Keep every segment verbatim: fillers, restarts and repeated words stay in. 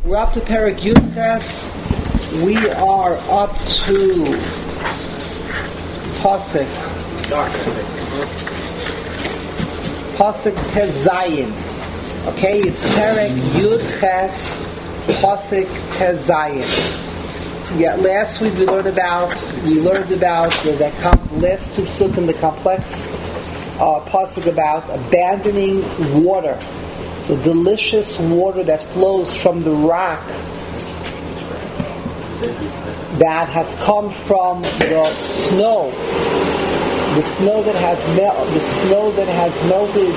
We're up to Perek Yudches. We are up to Pasuk. Pasuk Tezayin. Okay, it's Perek Yudches, Pasuk Tezayin. Yeah, last week we learned about we learned about the, the comp, last two psukim, the complex uh, pasuk about abandoning water, the delicious water that flows from the rock that has come from the snow, the snow that has mel- the snow that has melted,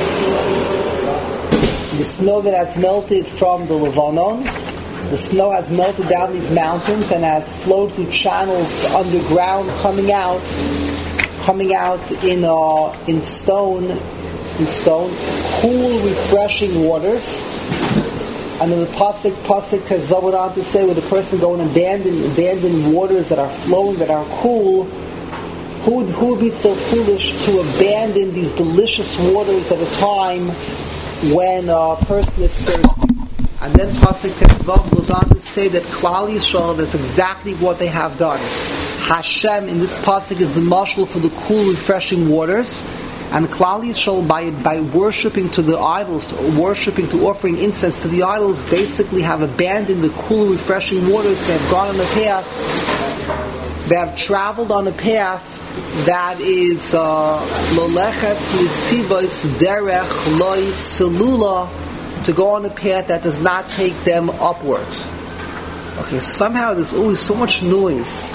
the snow that has melted from the Lebanon. The snow has melted down these mountains and has flowed through channels underground, coming out, coming out in uh, in stone, in stone, cool, refreshing waters. And then the pasuk pasuk Tezvav went on to say, when the person go and abandon abandon waters that are flowing, that are cool, who would, who would be so foolish to abandon these delicious waters at a time when a person is thirsty? And then Pasuk Tezvav goes on to say that Klal Yisrael, that's exactly what they have done. Hashem in this Pasuk is the mashal for the cool, refreshing waters. And Klal Yisrael, by, by worshipping to the idols, to worshipping, to offering incense to the idols, basically have abandoned the cool, refreshing waters. They have gone on a path, they have traveled on a path that is Loleches Lisivos Derech Loi Selula, to go on a path that does not take them upward. Okay, somehow there's always so much noise.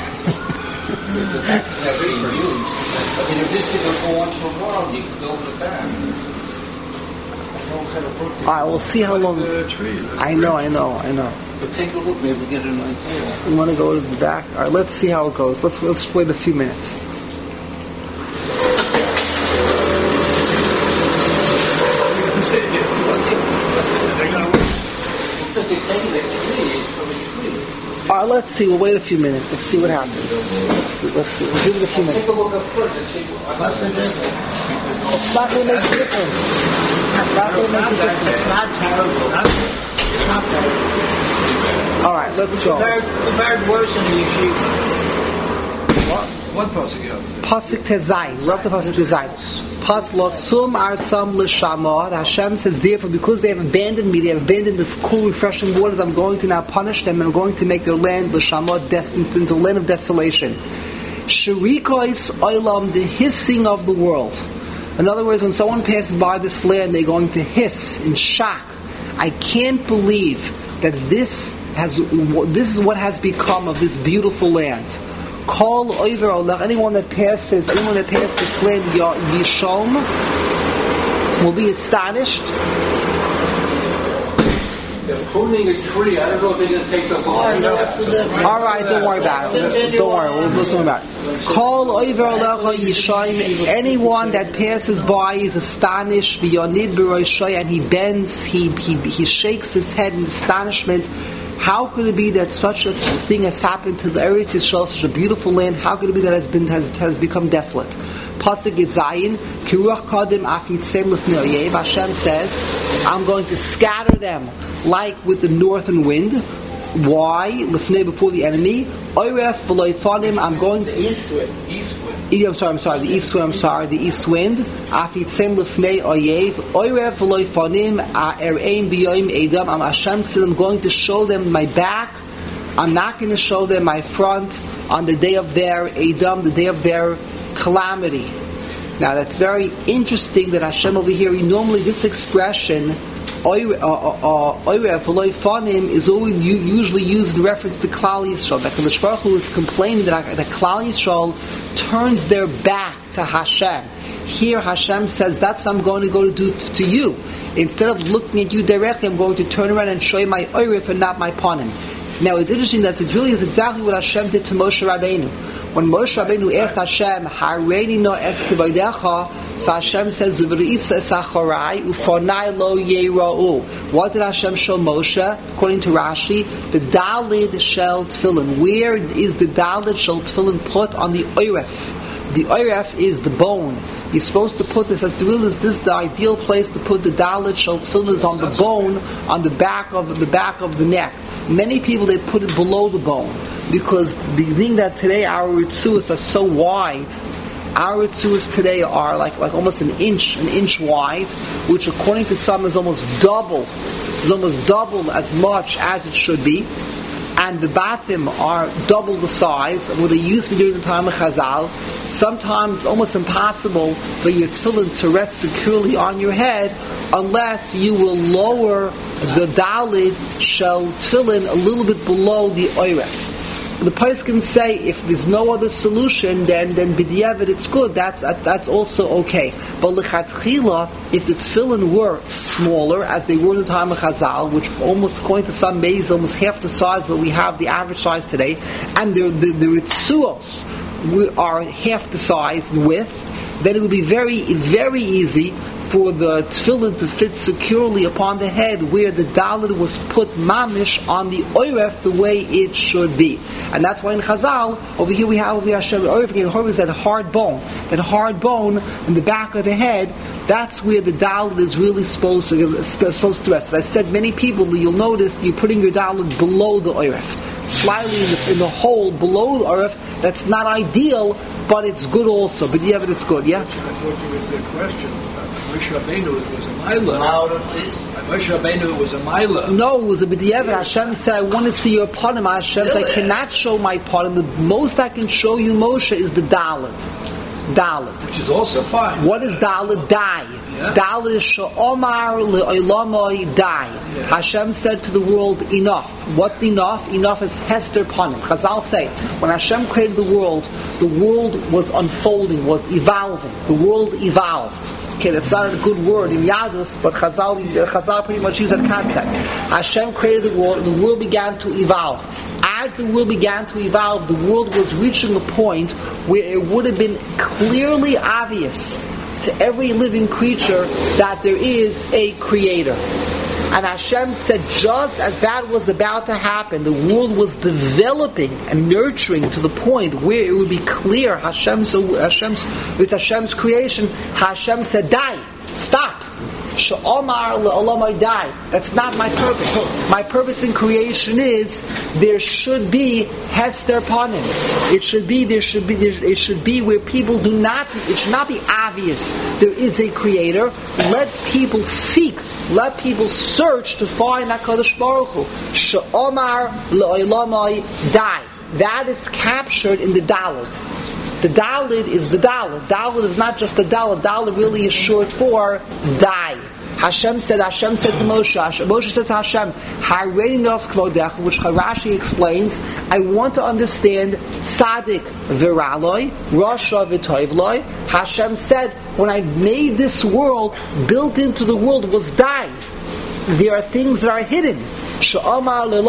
Alright, we'll see how long. I know, I know, I know. But take a look, maybe we get an idea. You want to go to the back? Alright, let's see how it goes. Let's let's wait a few minutes. Alright, let's see. We'll wait a few minutes. Let's see what happens. Let's let's see. We'll give it a few minutes. It's not going to make a difference. It's not going to make a difference. It's not terrible. It's not terrible. Alright, let's go. We've heard worse in the yeshiva. What? What pasuk you have? Pasuk Tezayin. We're up to Pasuk Tezayin. Pas losum artzam l'shamah. Hashem says, therefore, because they have abandoned me, they have abandoned the cool, refreshing waters, I'm going to now punish them, and I'm going to make their land l'shamah destined into a land of desolation. Shirikois oilam, the hissing of the world. In other words, when someone passes by this land, they're going to hiss in shock. I can't believe that this has. This is what has become of this beautiful land. Call over Allah. Anyone that passes, anyone that passes this land, Yishom, will be astonished. They're pruning a tree. I don't know if they're going to take the whole. All right, don't worry about it. Don't worry. We'll just talk about it. Call over Allah Yishom. Anyone that passes by is astonished. V'yonid b'roshai, and he bends, he he he shakes his head in astonishment. How could it be that such a thing has happened to the Eretz Yisrael, such a beautiful land? How could it be that it has been has, has become desolate? Pasuk Yitzayin, Kiruach Kadim Afitzem Lefnei Oyev. Hashem says, I'm going to scatter them like with the northern wind. Why? Lefnei, before the enemy. Oiref V'loifanim. I'm going to east wind. East wind. I'm sorry. I'm sorry. The east wind. I'm sorry. The east wind. Afitzem Lefnei Oyev. Oiref V'loifanim. Erein B'yoim Edam. I'm Hashem says, I'm going to show them my back. I'm not going to show them my front on the day of their Edam, the day of their calamity. Now that's very interesting that Hashem over here, normally this expression Oiref V'loifanim is always usually used in reference to Klal Yisrael. That Kadosh Baruch Hu is complaining that, that Klal Yisrael turns their back to Hashem. Here Hashem says, that's what I'm going to go to do t- to you. Instead of looking at you directly, I'm going to turn around and show you my Oiref and not my Panim. Now it's interesting that it really is exactly what Hashem did to Moshe Rabbeinu. When Moshe Rabbeinu asked Hashem, Hareini no es k'vodecha, so Hashem says, V'reisa sacharai ufonai lo yeira'u. What did Hashem show Moshe? According to Rashi, the Dalid shel Tefillin. Where is the Dalid shel Tefillin put on the Oiref? the oiref is the bone. You're supposed to put this, as the real is this the ideal place to put the dalit shel tefillin is on the bone, on the back of the back of the neck. Many people, they put it below the bone, because being that today our ritzuas are so wide, our ritzuas today are like, like almost an inch, an inch wide, which according to some is almost double, is almost double as much as it should be. And the batim are double the size of what they used to be during the time of Chazal. Sometimes it's almost impossible for your tefillin to rest securely on your head unless you will lower the dalid shel tefillin a little bit below the oiref. The poskim say if there's no other solution, then then b'diavad it's good. That's that's also okay. But lechatchila, if the tefillin were smaller, as they were in the time of Chazal, which almost, according to some maybe, almost half the size that we have, the average size today, and the the, the ritzuos are half the size and width, then it would be very very easy for the tefillin to fit securely upon the head, where the dalit was put mamish on the oiref the way it should be. And that's why in Chazal, over here we have over here Hashem, oiref again, oiref that hard bone, that hard bone in the back of the head. That's where the dalit is really supposed to supposed to rest. As I said, many people, you'll notice you're putting your dalit below the oiref, slightly in the, in the hole below the oiref. That's not ideal, but it's good also. But yeah, but it's good. Yeah. I thought you had the question. Moshe Rabbeinu, it was a Maila. Louder, please. Moshe Rabbeinu, it was a Maila. No, it was a b'diavad. Hashem said, I want to see your panim. Hashem said, I cannot show my panim. The most I can show you, Moshe, is the dalit. Dalit. Which is also fine. What is dalit? Die. Yeah. Dalit is she'omar le'olamoi die. Yeah. Hashem said to the world, enough. What's enough? Enough is hester panim. Chazal say, when Hashem created the world, the world was unfolding, was evolving. The world evolved. Okay, that's not a good word in Yadus, but Chazal, Chazal pretty much use that concept. Hashem created the world, and the world began to evolve. As the world began to evolve, the world was reaching a point where it would have been clearly obvious to every living creature that there is a creator. And Hashem said, just as that was about to happen, the world was developing and nurturing to the point where it would be clear Hashem's, Hashem's, it's Hashem's creation. Hashem said, die, stop. She'omar le'olamai die. That's not my purpose. My purpose in creation is there should be hester panim. It should be there should be there, it should be where people do not. It should not be obvious there is a creator. Let people seek. Let people search to find HaKadosh Baruch Hu. She'omar le'olamai die. That is captured in the Dalit. The Dalit is the Dalit. Dalit is not just the Dalit. Dalit really is short for die. Hashem said, Hashem said to Moshe, Hashem, Moshe said to Hashem, Hareini nos kvodech, which Rashi explains, I want to understand Tzaddik v'raloi, Rasha v'toivloi. Hashem said, when I made this world, built into the world was die. There are things that are hidden. I'm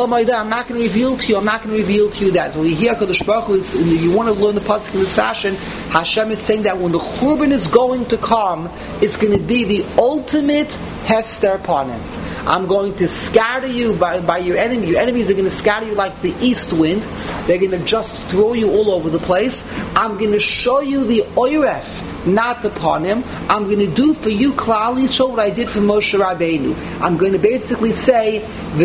not going to reveal to you. I'm not going to reveal to you that. So we hear Kadosh Baruch Hu is, you want to learn the pasuk in this fashion. Hashem is saying that when the Churban is going to come, it's going to be the ultimate Hester Panim. I'm going to scatter you by, by your enemy. Your enemies are going to scatter you like the east wind. They're going to just throw you all over the place. I'm going to show you the oiref, not the panim. I'm going to do for you, Klal Yisrael, what I did for Moshe Rabbeinu. I'm going to basically say,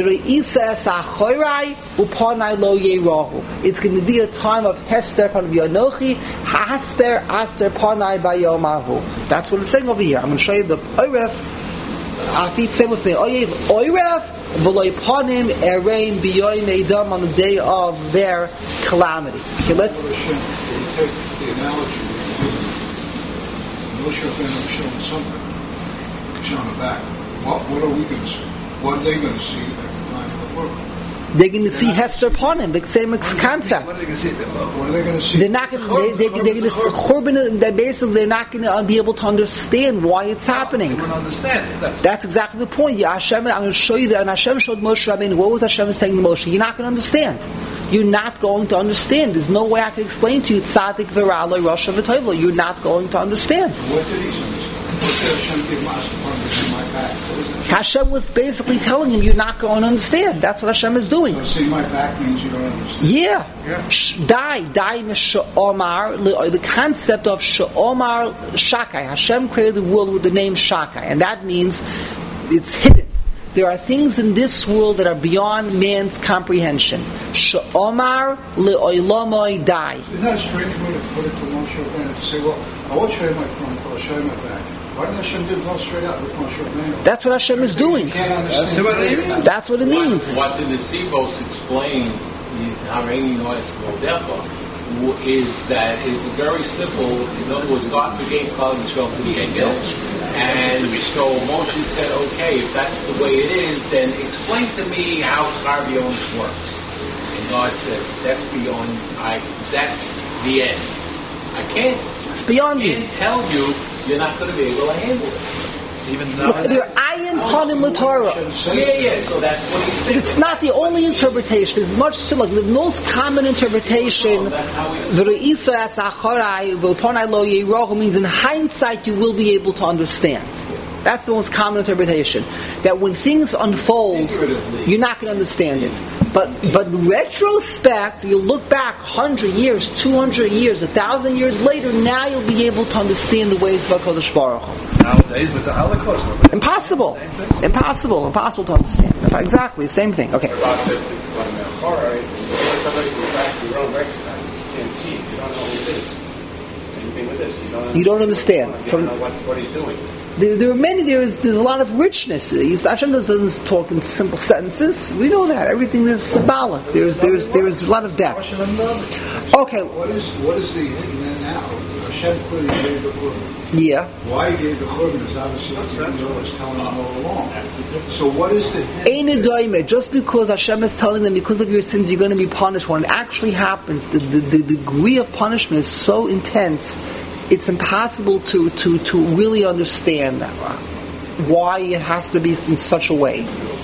it's going to be a time of Hester Panim Yonochi, Haster Aster Panai Bayomahu. That's what it's saying over here. I'm going to show you the oiref. Afit same with the oyev oiref v'loy panim erein biyoyim edam on the day of their calamity. Okay, let's. Take the analogy. Moshe Rabbeinu showing something, showing the back. What what are we going to see? What are they going to see at the time of the work? They're going to see Hester Panim, the same concept. What are they going to see? What are they going to see? They're not going to. They, they, they're going to Churban. They basically they're not going to be able to understand why it's happening. They won't understand. That's, That's exactly the point. Yeah, Hashem. I'm going to show you that. And Hashem showed Moshe Rabbeinu. What was Hashem saying to Moshe? You're not going to understand. You're not going to understand. There's no way I can explain to you. Tzaddik v'raloi, Rasha v'toivloi. You're not going to understand. What did he understand? What did Hashem give Master Parmesan? back. What is it? Hashem was basically telling him, you're not going to understand. That's what Hashem is doing. So see my back means you don't understand. Yeah. Yeah. Sh- Die. Die means she'omar. The concept of she'omar shakai. Hashem created the world with the name shakai. And that means it's hidden. There are things in this world that are beyond man's comprehension. She'omar le'olamoi die. Isn't that a strange way to put it to Moshe Rabbeinu? To say, well, I will show you my front, but I'll show you my back. Why didn't Hashem do it all straight out with Moshe Rabbeinu? That's what Hashem is doing. You can't understand. That's what it means. That's what it means. What, what the Nesivos explains is Hareini Noes Modecha is that it's very simple. In other words, God forgave Klal Yisrael for the Egel, and so Moshe said, "Okay, if that's the way it is, then explain to me how Schar B'Yonis works." And God said, "That's beyond. I. That's the end. I can't. It's beyond I you. can't tell you. You're not going to be able to handle it." Even Look, now, they're ayin panim l'Torah. Yeah, yeah. So that's what he said. It's not the only interpretation. It's much similar. The most common interpretation, That's how he the Re'isa as acharai, v'ponai lo yerohu, means in hindsight you will be able to understand. That's the most common interpretation. That when things unfold, you're not going to understand it. But but retrospect, you'll look back hundred years, two hundred years, a thousand years later. Now you'll be able to understand the ways of HaKadosh Baruch Hu. nowadays with the Holocaust. nobody- Impossible, impossible, impossible to understand. Exactly, same thing. Okay. About the, when the horror, somebody goes back, you don't recognize it, you can't see it, you don't know who it is. Same thing with this, you don't You don't understand. You From- don't know what, what he's doing. There, there are many. There is there's a lot of richness. He's, Hashem doesn't talk in simple sentences. We know that everything is symbolic. There's there's there's a lot of depth. Okay. What is what is the hidden in now? Hashem clearly gave the Churban. Yeah. Why he gave the Churban is obviously what the angel is telling them all along. So what is the hidden? Ein edoime. Just because Hashem is telling them because of your sins you're going to be punished, when it actually happens, the, the, the degree of punishment is so intense. It's impossible to, to, to really understand that, why it has to be in such a way.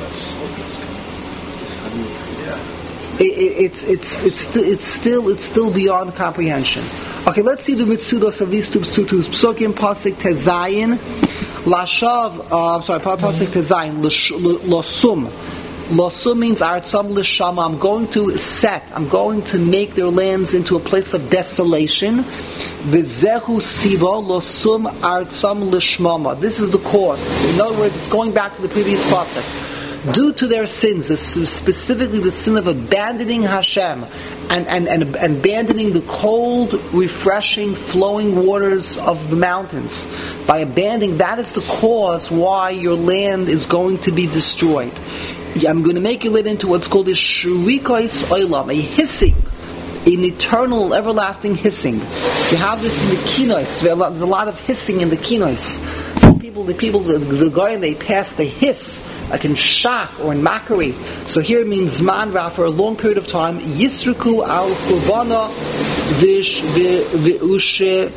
It, it, it's it's it's sti- it's still it's still beyond comprehension. Okay, let's see the mitzudos of these two two two psukim. Pasuk tezayin lashav. Uh, I'm sorry, pasuk tezayin losum. Losum means artzam l'shama. I'm going to set. I'm going to make their lands into a place of desolation. V'zehu sibo losum artzam l'shmama. This is the cause. In other words, it's going back to the previous pasuk. Due to their sins, specifically the sin of abandoning Hashem and, and, and, and abandoning the cold, refreshing, flowing waters of the mountains, by abandoning, that is the cause why your land is going to be destroyed. I'm going to make you let into what's called a shurikos olam, a hissing, an eternal, everlasting hissing. You have this in the kinos. There's a lot of hissing in the kinos. People, the people, the, the guy, they pass the hiss, like in shock or in mockery. So here it means man ra, for a long period of time. Yisruku al churbana vish v'ushe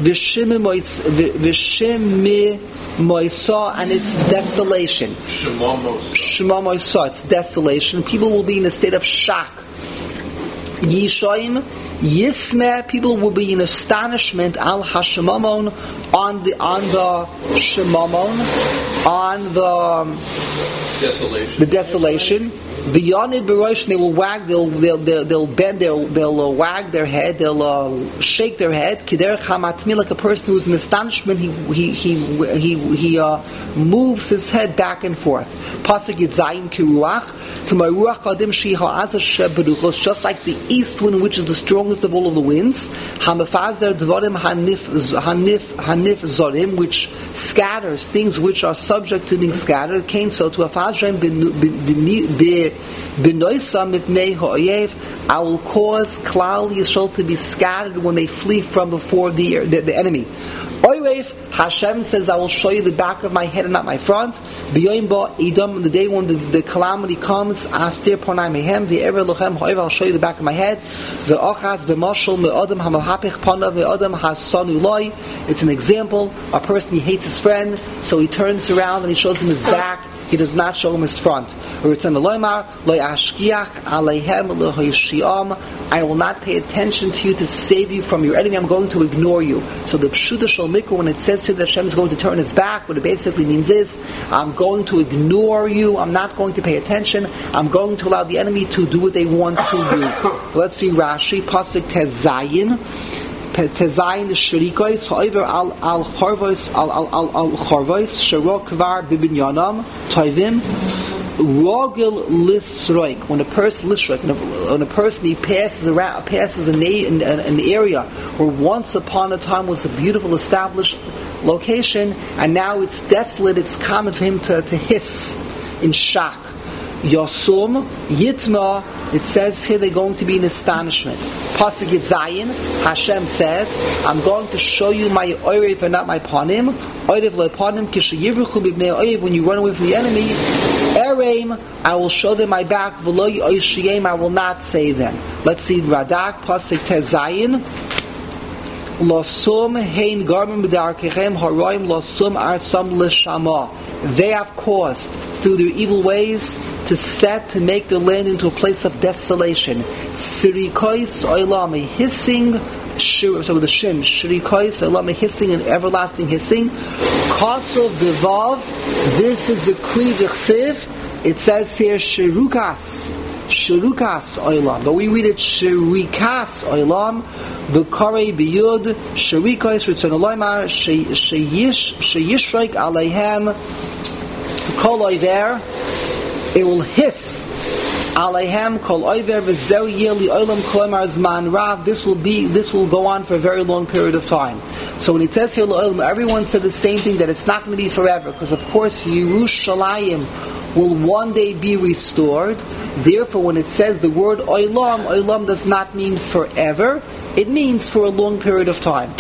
v'shimi moisa, and it's desolation. Shema moisa, it's desolation. People will be in a state of shock. Yishaim Yismeh, people will be in astonishment al hashemamon, on the on the shemamon, on the um, Desolation. the desolation. The Yonid Barosh, they will wag, they'll they'll they'll, they'll bend, they'll they'll uh, wag their head, they'll uh, shake their head. Kider Chamatmi, like a person who's in astonishment, he he he he he uh, moves his head back and forth. Pasuk Yitzayin Kiruach, K'mayruach Kadim Shiha Azah Sheberuchos, just like the east wind, which is the strongest of all of the winds. Hamafazer Dvarim Hanif Hanif Hanif Zorim, which scatters things which are subject to being scattered. Came so to a Fazrem bin. I will cause Klal Yisrael to be scattered when they flee from before the the, the enemy. Oireif, Hashem says, I will show you the back of my head and not my front. B'yoyim bo idam, the day when the, the calamity comes, astir pornai mehem, v'ever lochem hoiv, I'll show you the back of my head. V'ochaz b'moshel me'odam hamahapich panav me'odam hasonu loy. It's an example. A person, he hates his friend, so he turns around and he shows him his back. he does not show him his front. I will not pay attention to you to save you from your enemy. I'm going to ignore you. So the Pshuta Shel Mikra, when it says here that Hashem is going to turn his back, what it basically means is, I'm going to ignore you. I'm not going to pay attention. I'm going to allow the enemy to do what they want to do. Let's see Rashi, Pasuk Tezayin. Tezayin Shirikois, however, al al Chorvois, al al al al Chorvois, Shirok Kvar Bibinyanam, Toivim, Rogel Lisroik. When a person Lisroik, when a person he passes around, passes an, an, an area where once upon a time was a beautiful established location, and now it's desolate. It's common for him to, to hiss in shock. Yosum Yitma. It says here they're going to be in astonishment. Pasuk Yitzayin, Hashem says, I'm going to show you my oirev and not my panim. Oirev lo panim kishayivruchu b'bnei oirev. When you run away from the enemy, Ereim, I will show them my back. V'lo yoshiyem, I will not save them. Let's see Radak, Pasuk Tezayin. Losum hein garmim b'darkechem haroim losum artsam l'shama. They have caused through their evil ways to set, to make their land into a place of desolation. Sirikois oilam, a hissing, shir, so with the shin, Sirikois oilam, a hissing and everlasting hissing. Kosov bevav, this is a kri v'chsiv. It says here shirukas, shirukas oilam, but we read it shirikas oilam. The korei biyud shirikois ritzon olamar sheyish sheyishreik aleihem kol oiver. It will hiss aleihem kol oiver v'zeu yeli olam kolmar zman rav. This will be, this will go on for a very long period of time. So when it says here olam, everyone said the same thing, that it's not going to be forever, because of course Yerushalayim will one day be restored. Therefore, when it says the word olam, olam does not mean forever. It means for a long period of time.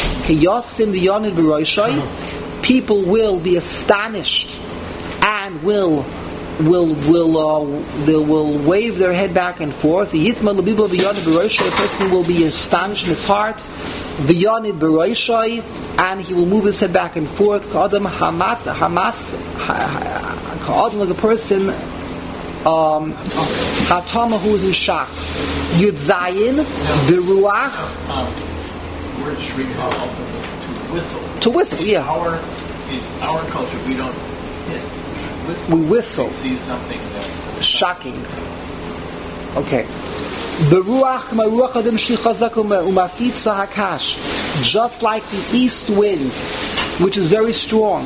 People will be astonished and will will will uh, they will wave their head back and forth. The person will be astonished in his heart, and he will move his head back and forth. Ka'adam hamat hamas ka'adam, like a person um hatama who is in shock. Yud Zayin beruach. Word shrika also means to whistle. To whistle, yeah. Our in our culture, we don't hiss. We whistle. We see something that's shocking. Okay. Just like the east wind, which is very strong,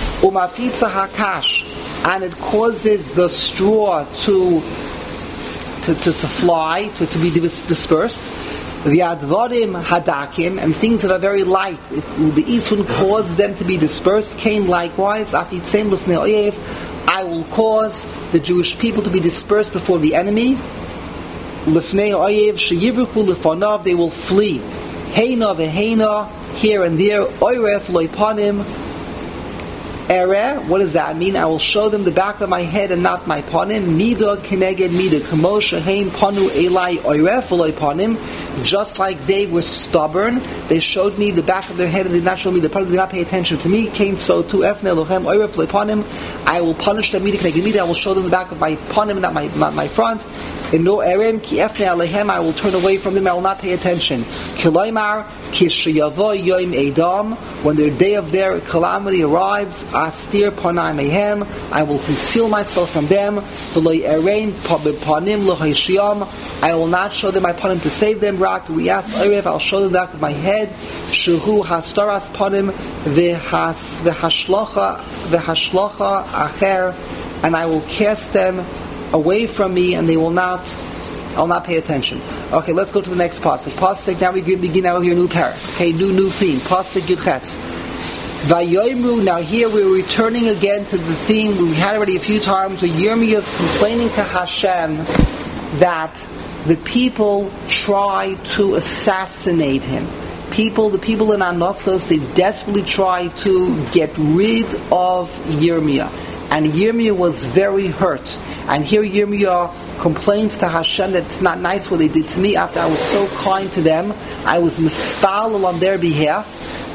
and it causes the straw to to, to, to fly, to, to be dispersed. The advarim hadakim, and things that are very light, it, the east wind causes them to be dispersed. Cain likewise, afitzem lifnei oyev, I will cause the Jewish people to be dispersed before the enemy. Lifnei oyev sheyivruchu lefanav, they will flee. Heina veheina, here and there. Oyref loipanim. Ere, what does that mean? I will show them the back of my head and not my panim. Mida keneged mida, kamo sheheim panu elai oyref loipanim. Just like they were stubborn, they showed me the back of their head and did not show me the part. They did not pay attention to me. Cain, so too. Efne lochem oyref loipanim. I will punish them. Mida keneged mida. I will show them the back of my panim, not my my, my front. In no erem ki efne alehem, I will turn away from them. I will not pay attention. Kiloimar ki sheyavo yoim edam, when their day of their calamity arrives, astir panai mehem, I will conceal myself from them. V'lo erein panim lohayshiam, I will not show them my panim to save them. Rak riyas orev, I'll show them the back of my head. Shuhu hastaras panim v'has v'hashlocha v'hashlocha acher, and I will cast them away from me, and they will not, I'll not pay attention. Okay, let's go to the next pasuk. Pasuk, now we begin now here, new parak. Okay, new new theme. Pasuk Yudches. Vayoimru, now here we're returning again to the theme we had already a few times, where Yirmiyah is complaining to Hashem that the people try to assassinate him. People, the people in Anosos, they desperately try to get rid of Yirmiyah. And Yirmiyah was very hurt. And here Yirmiyah complains to Hashem that it's not nice what they did to me after I was so kind to them. I was mispalel on their behalf.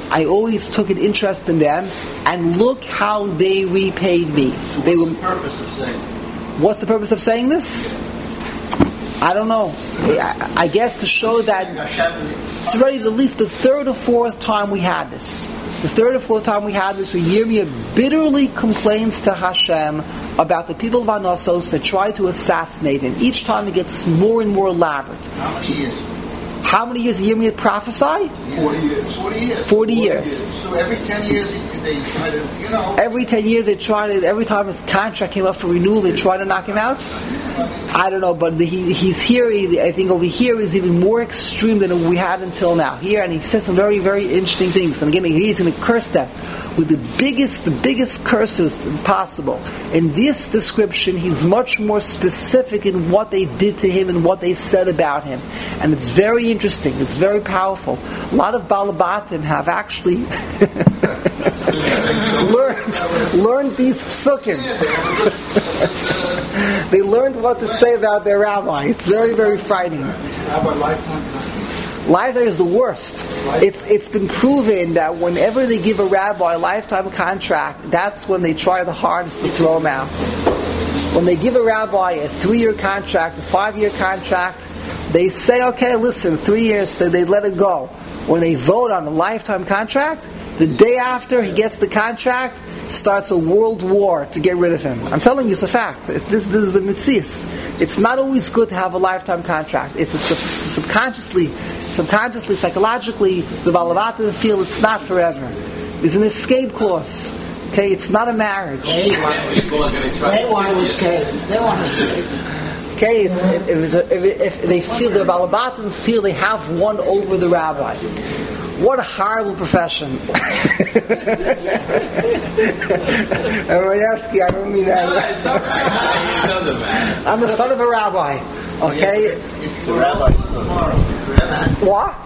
I always took an interest in them, and look how they repaid me. So they what's were, the purpose of saying? What's the purpose of saying this? I don't know. I, I guess to show that it's already at least the third or fourth time we had this. The third or fourth time we had this, where Yirmiyah bitterly complains to Hashem about the people of Anasos that try to assassinate him. Each time it gets more and more elaborate. How many years? How many years did Yirmiyah prophesy? Forty years. Forty years. Forty years. So every ten years they try to, you know. Every ten years they try to, every time his contract came up for renewal, they try to knock him out? I don't know, but he, he's here, he, I think over here is even more extreme than we had until now. Here, and he says some very, very interesting things. And again, he's going to curse them with the biggest, the biggest curses possible. In this description, he's much more specific in what they did to him and what they said about him. And it's very interesting, it's very powerful. A lot of Balabatim have actually learned, learned these psukim. They learned what to say about their rabbi. It's very, very frightening. Rabbi lifetime contract. Lifetime is the worst. It's it's been proven that whenever they give a rabbi a lifetime contract, that's when they try the hardest to throw him out. When they give a rabbi a three-year contract, a five-year contract, they say, okay, listen, three years, they, they let it go. When they vote on a lifetime contract, the day after he gets the contract, starts a world war to get rid of him. I'm telling you, it's a fact. This, this is a mitzvah. It's not always good to have a lifetime contract. It's a sub, subconsciously, subconsciously, psychologically, the Balavatim feel it's not forever. There's an escape clause. Okay, it's not a marriage. They want to escape. They want to escape. Okay, if, if, if, if they feel the Balabatim feel they have one over the rabbi. What a horrible profession. Mayevsky, I don't mean that. No, it's all right. It doesn't matter. I'm the son of a rabbi. Okay? The rabbi's tomorrow. What?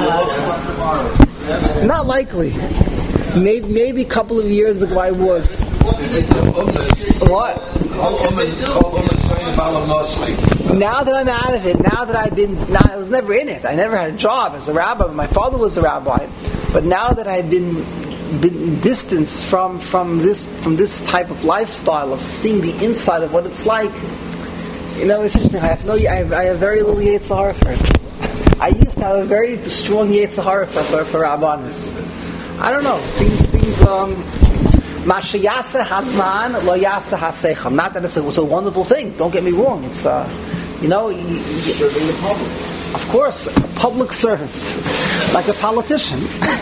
Not likely. Maybe, maybe a couple of years ago I would. It's a ummah. What? Call ummah saying about a Now that I'm out of it, now that I've been, now, I was never in it. I never had a job as a rabbi. My father was a rabbi, but now that I've been been distanced from from this from this type of lifestyle of seeing the inside of what it's like, you know, it's interesting. I have no, I have, I have very little Yetzer Hara for it. I used to have a very strong Yetzer Hara for for, for Rabbanis. I don't know. These things. Um, Mashayasa Hasman lo yasa hasecham. Not that it's a, it's a wonderful thing. Don't get me wrong. It's uh, you know, you, you, Serving the public. of course, a public servant, like a politician.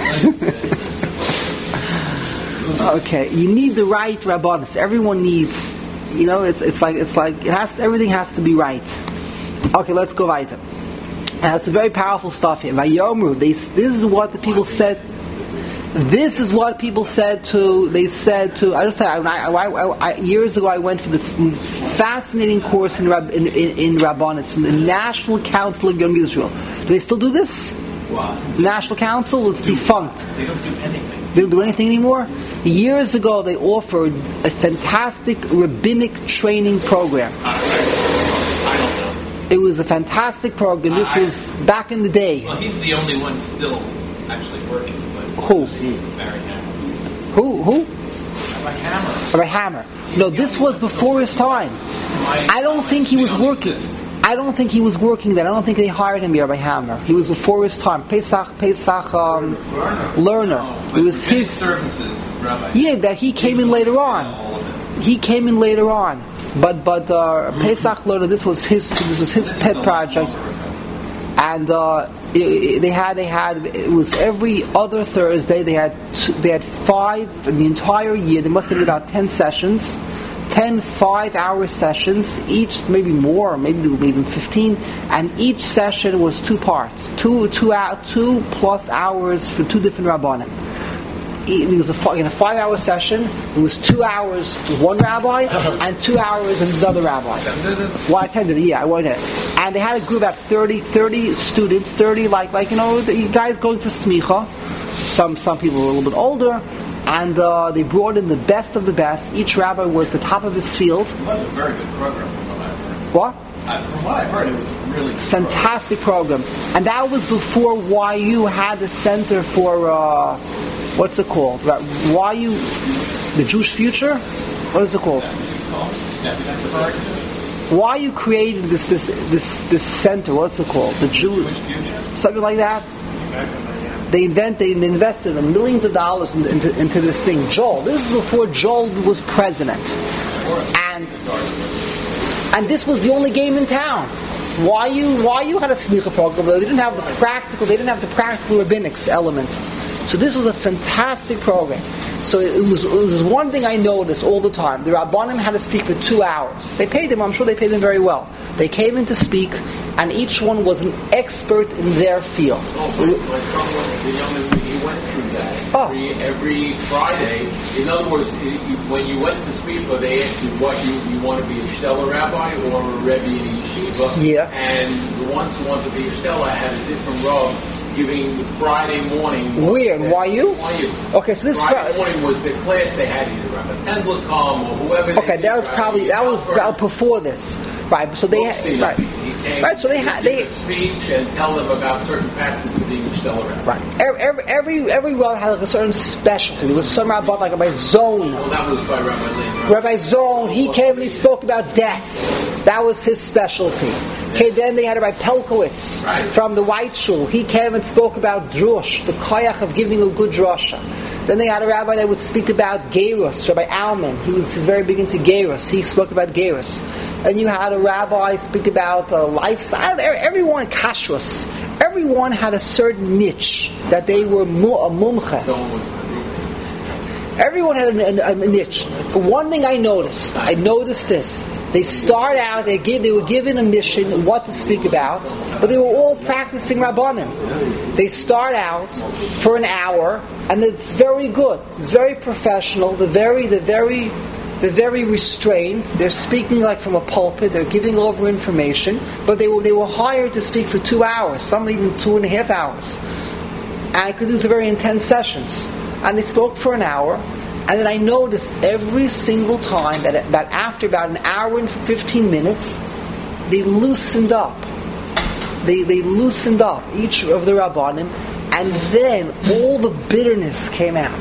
Okay, you need the right rabbanis. Everyone needs. You know, it's it's like it's like it has. Everything has to be right. Okay, let's go weiter. And it's very powerful stuff here. Vayomru. They, this is what the people said. This is what people said to. They said to. I just said. I, I, I, I, years ago, I went for this, this fascinating course in in, in, in Rabbanis from the National Council of Young Israel. Do they still do this? Wow. National Council. It's defunct. They don't do anything. They don't do anything anymore. Years ago, they offered a fantastic rabbinic training program. I, I, I don't know. It was a fantastic program. This I, was back in the day. Well, he's the only one still actually working. Who? Barry Hammer. Who? Who? Rabbi Hammer. Rabbi Hammer. No, this was before his time. I don't think he was working. I don't think he was working then. I don't think they hired him here by Hammer. He was before his time. Pesach, Pesach, um, Learner. No, It was his services, Rabbi. Yeah, that he came in later on. He came in later on. But but uh, Pesach Learner. This was his. This is his pet project. And uh, it, it, they had they had it was every other Thursday. They had they had five in the entire year. They must have been about ten sessions. ten five-hour sessions, each maybe more, maybe even fifteen, and each session was two parts, two two out two plus hours for two different rabbanim. It was a, in a five-hour session. It was two hours with one rabbi and two hours with another rabbi. Well, I attended it. Yeah, I went there, and they had a group about thirty, thirty students, thirty like like you know the guys going for smicha. Some some people were a little bit older. And uh, they brought in the best of the best. Each rabbi was the top of his field. It was a very good program from what I've heard. What? Uh, from what I heard, it was really It's a fantastic program. And that was before Y U had a center for, uh, what's it called? Right, Y U, the Jewish Future? What is it called? Y U created this this this this center. What's it called? The Jewish Future? Something like that. They invent, they invested millions of dollars into, into, into this thing. Joel. This is before Joel was president. And and this was the only game in town. Why you why you had a smicha program? They didn't have the practical. They didn't have the practical rabbinics element. So this was a fantastic program. So it was, it was one thing I noticed all the time. The Rabbanim had to speak for two hours. They paid them. I'm sure they paid them very well. They came in to speak, and each one was an expert in their field. Oh, my, my son went, the young man, he went through that Oh. every, every Friday. In other words, you, when you went to speak, they asked you what you, you want to be a Shtetl rabbi or a Rebbe in a yeshiva. Yeah. And the ones who wanted to be a Shtetl had a different role, giving Friday morning. Where? In Y U? Y U. Okay, so this Friday Fri- morning was the class. They had either Rabbi Pendler come or whoever. they Okay, did, that was Rabbi probably that was Alpert. about before this, right? So they had Goldstein, right, He came right. So they to had give they a speech and tell them about certain facets of being a Shtetl rabbi. right. Every every every, every rabbi had like a certain specialty. There was some rabbi like Rabbi Zone. Well, that was by Rabbi Lin. Rabbi Zone, he came and he spoke about death. That was his specialty. Okay, then they had Rabbi Pelkowitz Right. from the White Shul. He came and spoke about drush, the koyach of giving a good drasha. Then they had a rabbi that would speak about gerus, Rabbi Alman. He was he's very big into gerus. He spoke about gerus. And you had a rabbi speak about uh, lifestyle. Everyone kashrus. Everyone had a certain niche that they were mu- a mumcha. Someone was Everyone had a, a, a niche. But one thing I noticed, I noticed this. They start out, they give, they were given a mission, what to speak about, but they were all practicing Rabbanim. They start out for an hour, and it's very good. It's very professional. They're very, they're very, they're very restrained. They're speaking like from a pulpit. They're giving over information, but they were they were hired to speak for two hours, some even two and a half hours, and because these were very intense sessions. And they spoke for an hour, and then I noticed every single time that about after about an hour and fifteen minutes, they loosened up. They they loosened up each of the Rabbanim, and then all the bitterness came out.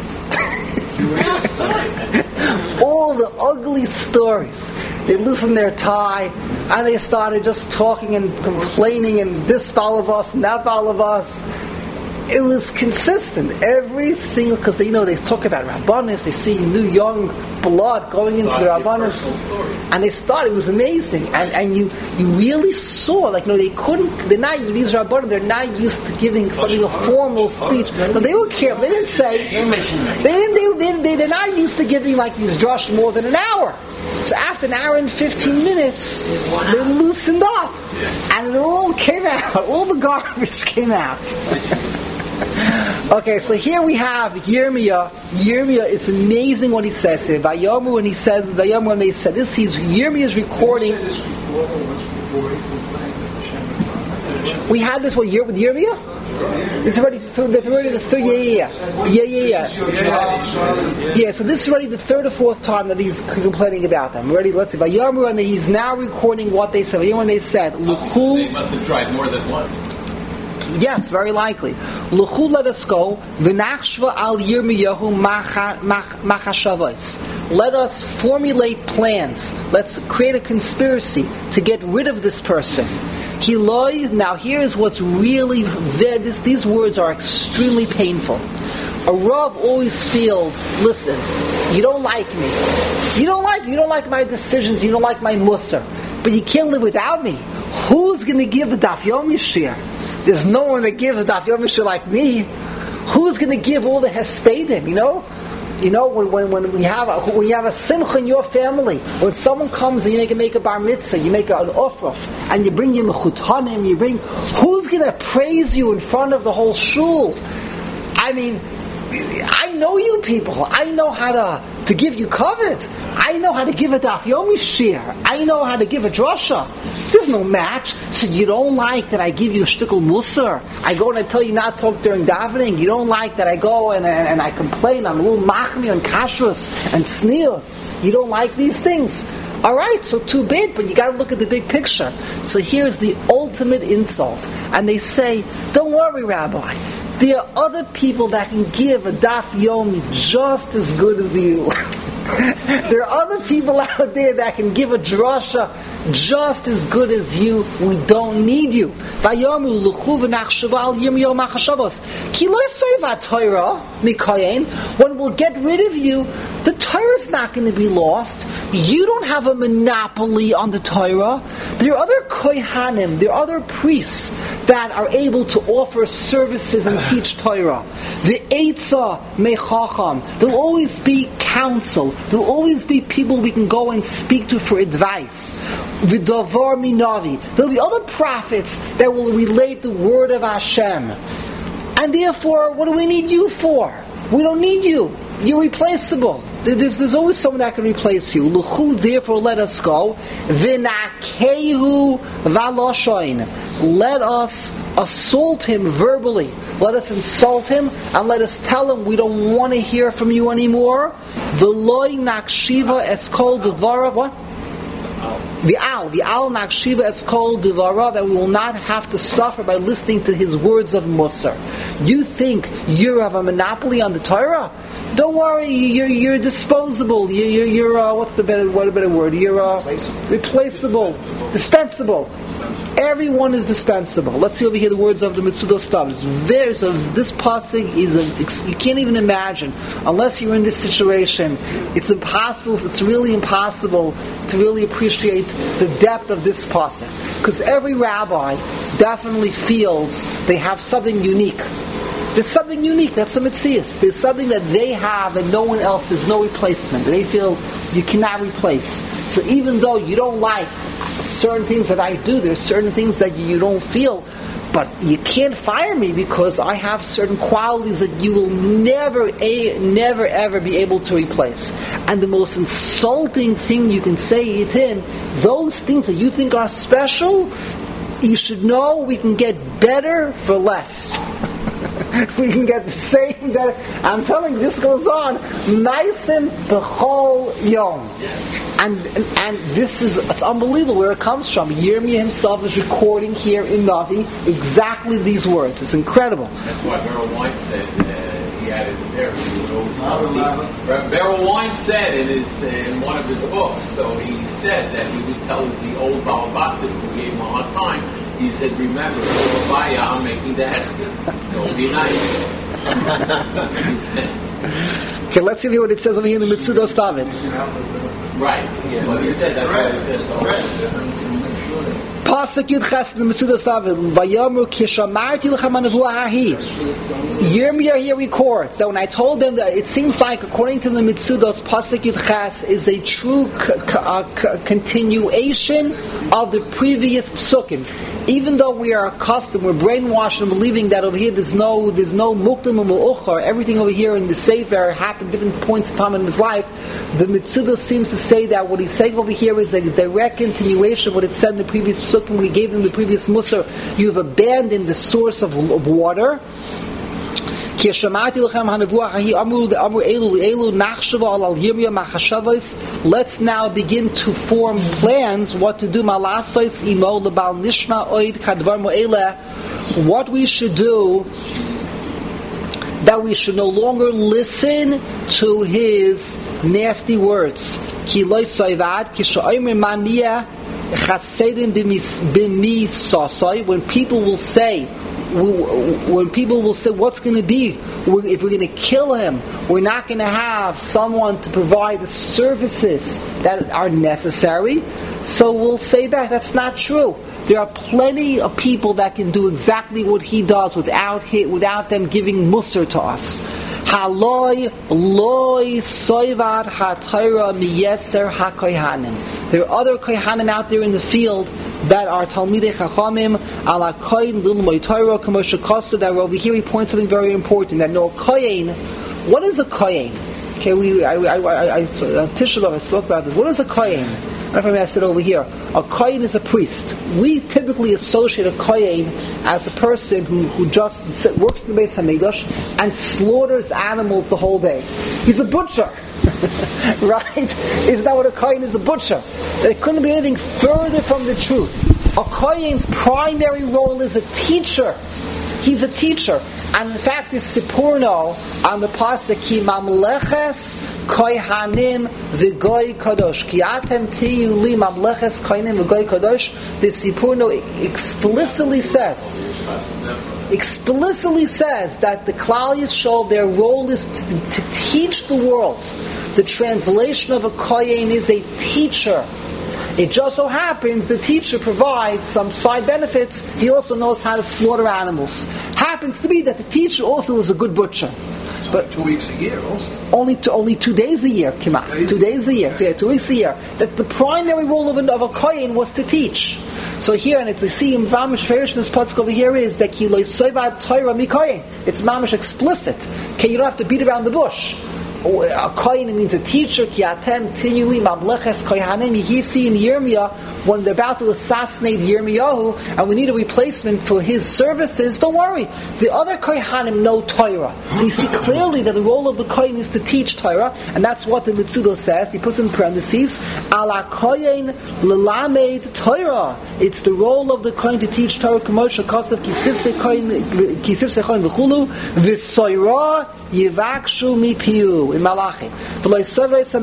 All the ugly stories. They loosened their tie, and they started just talking and complaining, and this foul of us, and that foul of us. It was consistent every single, because they you know they talk about Rabbanis, they see new young blood going into the Rabbanis, and they started. It was amazing, and and you you really saw like you know they couldn't. They're not these Rabbanim. They're not used to giving something a formal speech, but they were careful. They didn't say they didn't. They, they, they they're not used to giving like these drush more than an hour. So after an hour and fifteen minutes, they loosened up, and it all came out. All the garbage came out. Okay, so here we have Yirmiyah. Yirmiyah, it's amazing what he says here. Vayomu, when he says, Vayomu, when they said this, he's Yirmiyah is recording. You said this before, though, once before he's playing the Hashem. We had this what year with Yirmiyah? This is already the third, already the third. Yeah, yeah, yeah, yeah, yeah. This is your job, sorry. Yeah, so this is already the third or fourth time that he's complaining about them. Already, let's see. Vayomu, and he's now recording what they said. Vayomu, when they said, They Luchu. must have tried more than once. Yes, very likely. Luchu, let us go. V'nachshva al Yirmiyahu machashavos. Let us formulate plans. Let's create a conspiracy to get rid of this person. Kiloi. Now, here's what's really there. This, these words are extremely painful. A Rav always feels, listen, you don't like me. You don't like me. You don't like my decisions. You don't like my musar. But you can't live without me. Who's going to give the Daf Yomi shir? There's no one that gives the Daf Yomi shir like me. Who's going to give all the Hespedim? You know, you know when when, when we have a, when you have a simcha in your family, when someone comes and you make a, make a bar mitzvah, you make a, an ofruf, and you bring him a chutanim, you bring. Who's going to praise you in front of the whole shul? I mean, I know you people. I know how to to give you covet. I know how to give a Daf Yomi shir. I know how to give a drasha. There's no match. So you don't like that I give you a shtickle musar? I go and I tell you not to talk during davening. You don't like that I go and, and, and I complain. I'm a little machmi on kashrus and sneos. You don't like these things. All right, so too bad, but you got to look at the big picture. So here's the ultimate insult. And they say, don't worry, Rabbi. There are other people that can give a daf yomi just as good as you. There are other people out there that can give a drasha just as good as you. We don't need you. When we'll get rid of you, the Torah is not going to be lost. You don't have a monopoly on the Torah. There are other kohanim, there are other priests that are able to offer services and teach Torah. The eitzah mechacham. There'll always be counsel. There'll always be people we can go and speak to for advice. V'davar minavi. There'll be other prophets that will relate the word of Hashem. And therefore, what do we need you for? We don't need you. You're replaceable. There's, there's always someone that can replace you. L'chu, therefore, let us go. V'nakehu v'aloshoin. Let us assault him verbally. Let us insult him, and let us tell him we don't want to hear from you anymore. V'loi nakshiva eskol devarav. What? V'al, v'al nakshiva eskol devarav, and we will not have to suffer by listening to his words of Musar. You think you have a monopoly on the Torah? Don't worry, you're you're disposable. You're you're, you're uh, what's the better what a better word? You're uh, replaceable, dispensable. dispensable. Everyone is dispensable. Let's see over here the words of the Mitzudos stuff. There's a, this pasuk is a, you can't even imagine unless you're in this situation. It's impossible. It's really impossible to really appreciate the depth of this pasuk, because every rabbi definitely feels they have something unique. There's something unique. That's a mitzias. There's something that they have and no one else. There's no replacement. They feel you cannot replace. So even though you don't like certain things that I do, there's certain things that you don't feel, but you can't fire me because I have certain qualities that you will never, a, never, ever be able to replace. And the most insulting thing you can say it in, those things that you think are special, you should know we can get better for less. We can get the same that I'm telling you, this goes on. Maisim b'chol yom. And, and and this is it's unbelievable where it comes from. Yirmiyah himself is recording here in Navi exactly these words. It's incredible. That's why Beryl Wine said uh, he added it there. He would always tell me. Beryl Wine said in his uh, in one of his books. So he said that he was telling the old Balabakta who gave him a hard time. He said, remember, I'm making the hesped. So be nice. Okay, let's see what it says over here in the Mitzudos David. Right. Yeah. Well, he said, that's what he said. Pasuk Yud Ches in the Mitzudos David. Vayomer kishamarti lechem hanavuah hahi. Yirmiyah here records that when I told them that it seems like, according to the Mitzudos, Pasuk Yud Ches is a true c- c- uh, c- continuation of the previous psukim. Even though we are accustomed, we're brainwashed in believing that over here there's no there's no muktam and mu'uchar. Everything over here in the Sefer happened at different points in time in his life. The Mitzudos seems to say that what he's saying over here is a direct continuation of what it said in the previous psukim when he gave them the previous musar. You've abandoned the source of, of water. Let's now begin to form plans what to do. What we should do, that we should no longer listen to his nasty words. When people will say, when people will say, what's going to be if we're going to kill him? We're not going to have someone to provide the services that are necessary. So we'll say back, that's not true. There are plenty of people that can do exactly what he does without he, without them giving musar to us. Haloi loy soivad hatayra miyeser hakoyhanim. There are other koyhanim out there in the field that are talmidei chachamim ala koyin lilmoi Torah kamoshakasu. That over here he points something very important. That no koyin. What is a koyin? Okay, we I I I, I, I Tisha B'Av I spoke about this. What is a koyin? I don't know if I said over here. A kohen is a priest. We typically associate a kohen as a person who, who just works in the Beis Hamikdash and slaughters animals the whole day. He's a butcher. Right? Isn't that what a kohen is? A butcher. There couldn't be anything further from the truth. A kohen's primary role is a teacher. He's a teacher. And in fact, this Sipurno on the pasuk Ki Mamleches Kohanim V'Goy Kadosh Ki Atem Tiyu Li Mamleches Kohanim V'Goy Kadosh. This Sipurno explicitly says, explicitly says that the Klal Yisrael, their role is to, to teach the world. The translation of a kohen is a teacher. It just so happens the teacher provides some side benefits. He also knows how to slaughter animals. Happens to be that the teacher also is a good butcher. It's but two weeks a year also. Only two, only two days a year, Kima. Two, two days a year. Two, two weeks a year. That the primary role of a, of a kohen was to teach. So here, and it's a see in Mamish Ferishness Patzk over here is that Ki Lo Soivad Torah Mi Kohen. It's Mamish explicit. Okay, you don't have to beat around the bush. A kohen means a teacher. Ki atem tinuli mamleches kohanim. You see in Yirmiyah when they're about to assassinate Yirmiyahu, and we need a replacement for his services. Don't worry, the other kohanim know Torah. So you see clearly that the role of the kohen is to teach Torah, and that's what the Mitzudo says. He puts in parentheses ala kohen lelamed Torah. It's the role of the kohen to teach Torah. K'moshe kasav kisivse kohen kisivse kohen v'chulu v'soira yivakshu mi piu. In Malachi. What else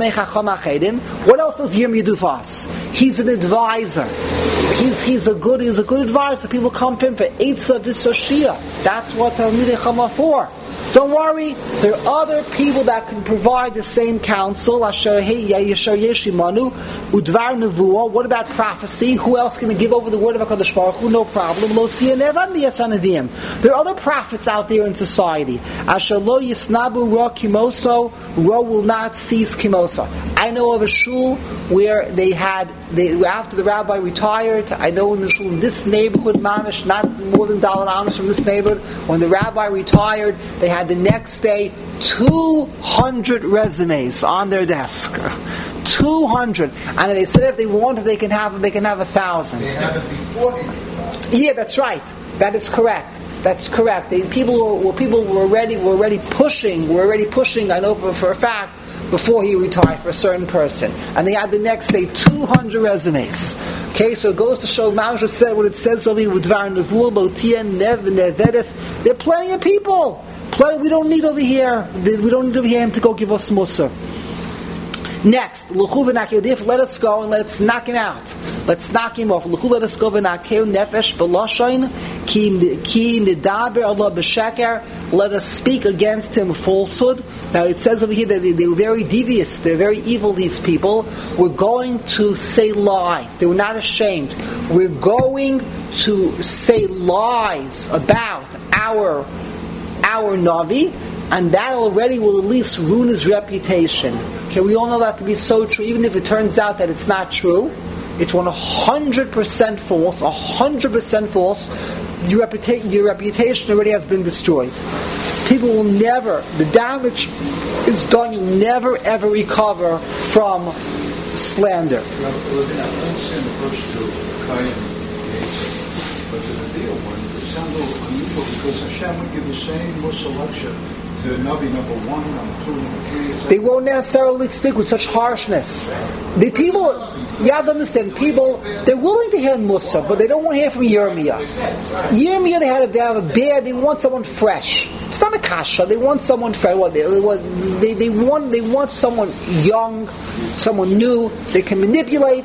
does Yirmiyah do for us? He's an advisor. He's he's a good he's a good advisor. People come to him for Eitzah V'Soshia. That's what Talmidei Chacham are for. Don't worry, there are other people that can provide the same counsel. Asher Yeshimanu, Udvar Nevuah. What about prophecy? Who else can give over the word of HaKadosh Baruch Hu? No problem. Lo Siyanevan Miyasanavim. There are other prophets out there in society. Asher Lo Yisnabu Ra Kimoso, Ra will not cease Kimosa. I know of a shul where they had, they, after the rabbi retired, I know in the shul in this neighborhood, Mamish, not more than Dalet Amos from this neighborhood, when the rabbi retired, they had the next day two hundred resumes on their desk. two hundred. And they said if they wanted, they can have they can have a thousand. They have it before him. Yeah, that's right. That is correct. That's correct. They, people were, were people were already were already pushing. Were already pushing. I know for, for a fact before he retired for a certain person, and they had the next day two hundred resumes. Okay, so it goes to show. Ma'asher said what it says over here with Dvar Nevuah, Lotia, Nev, Nevedes. There are plenty of people. Plenty. We don't need over here. We don't need over here him to go give us Musa. Next, L'chu v'nakeu. Let us go and let's knock him out. Let's knock him off. L'chu, let us go v'nakeu nefesh b'loshain ki ki nidaber Allah b'sheker. Let us speak against him falsehood. Now it says over here that they, they were very devious. They're very evil. These people were going to say lies. They were not ashamed. We're going to say lies about our our Navi, and that already will at least ruin his reputation. Okay, we all know that to be so true, even if it turns out that it's not true. It's one hundred percent false, one hundred percent false. Your, reputa- your reputation already has been destroyed. People will never, the damage is done, you'll never ever recover from slander. Well, I understand the first two, Kayan and Yetzer, but the Nevi'ah one, it sounds a little unusual because Hashem would give the same Musa lecture to Navi number one, number two, number three. They won't necessarily stick with such harshness. The people, you have to understand, people, they're willing to hear Musa, but they don't want to hear from Yirmiyah. Yirmiyah, they had a, they have a bear, they want someone fresh. It's not a kasha, they want someone fresh. What, they, they, they, want, they want someone young, someone new, they can manipulate.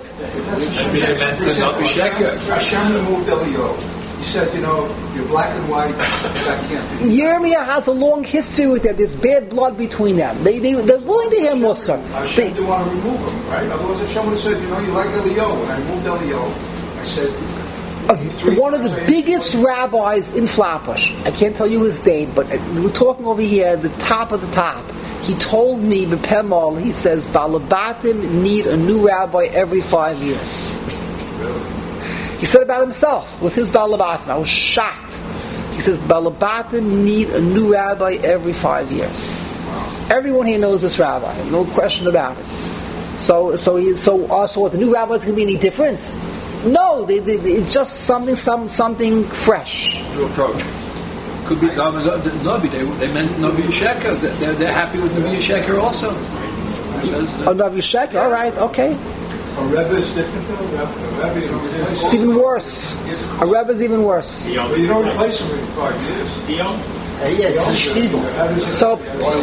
Hashem removed Eliyahu. He said, you know, you're black and white, that can't be. Yirmiyah has a long history with that. There's bad blood between them. They, they, they're willing to hear Musa. Hashem They, didn't want to remove him, right? Otherwise Hashem would have said, you know, you like Eliyahu. When I removed Eliyahu, I said... one of the biggest rabbis in Flatbush, I can't tell you his name, but we're talking over here, the top of the top. He told me, B'Pemol, he says, Balabatim need a new rabbi every five years. Really? He said about himself, with his Balabatim. I was shocked. He says, Balabatim need a new rabbi every five years. Wow. Everyone here knows this rabbi, no question about it. So, so, he, so, uh, so, what, the new rabbi is going to be any different? No, they, they, it's just something, some, something fresh. New approach. Could be Navi. They, they meant Navi Sheker. They're, they're happy with Navi Sheker also. Oh, Navi Sheker. All right. Okay. A Rebbe is different though. A Rebbe, you don't replace It's even worse. A Rebbe is even worse. But you don't replace him in five years. He owns it. Uh, yeah, it's a shtiebel. So,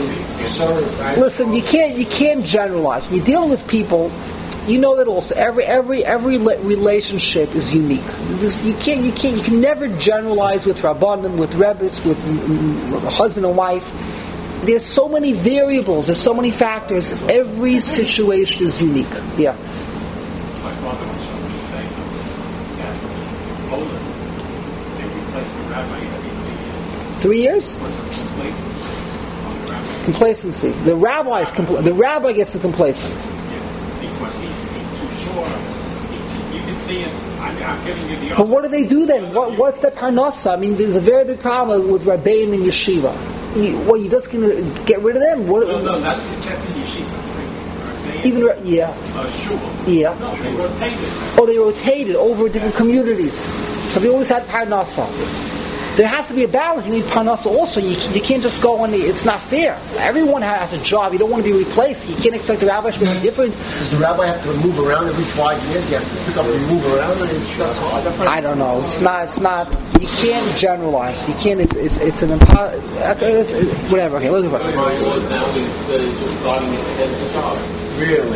listen, you can't you can't generalize. When you're dealing with people, you know that also every every every relationship is unique. This, you can't you can't you can never generalize with rabbanim, with rebbes, with mm, husband and wife. There's so many variables. There's so many factors. Every situation is unique. Yeah. My father was showing me saying that in Poland they replace the rabbi every three years. Three years? What's the complacency on the rabbi? Complacency. The rabbi is compl- the rabbi gets complacent. Yeah, because he's he's too sure. You can see it. I'm, I'm giving you the. But what do they do then? What, what's the parnasa? I mean, there's a very big problem with rabbeim in yeshiva. You, well, you're just going to get rid of them? What, No, no, that's that's in yeshiva. even yeah, Uh, shul. yeah. No, they rotated. Oh, they rotated over different communities, so they always had parnasa. There has to be a balance. You need parnasa also. You, you can't just go on the. It's not fair. Everyone has a job. You don't want to be replaced. You can't expect the rabbi to be different. Does the rabbi have to move around every five years? He has to pick up and move around, and it's, that's hard. That's not I don't know. It's not. It's not. You can't generalize. You can't. It's. It's. It's an impo- it's, it's, whatever. Okay, let's go. The laws now is, uh, is just starting at the head of the job. really.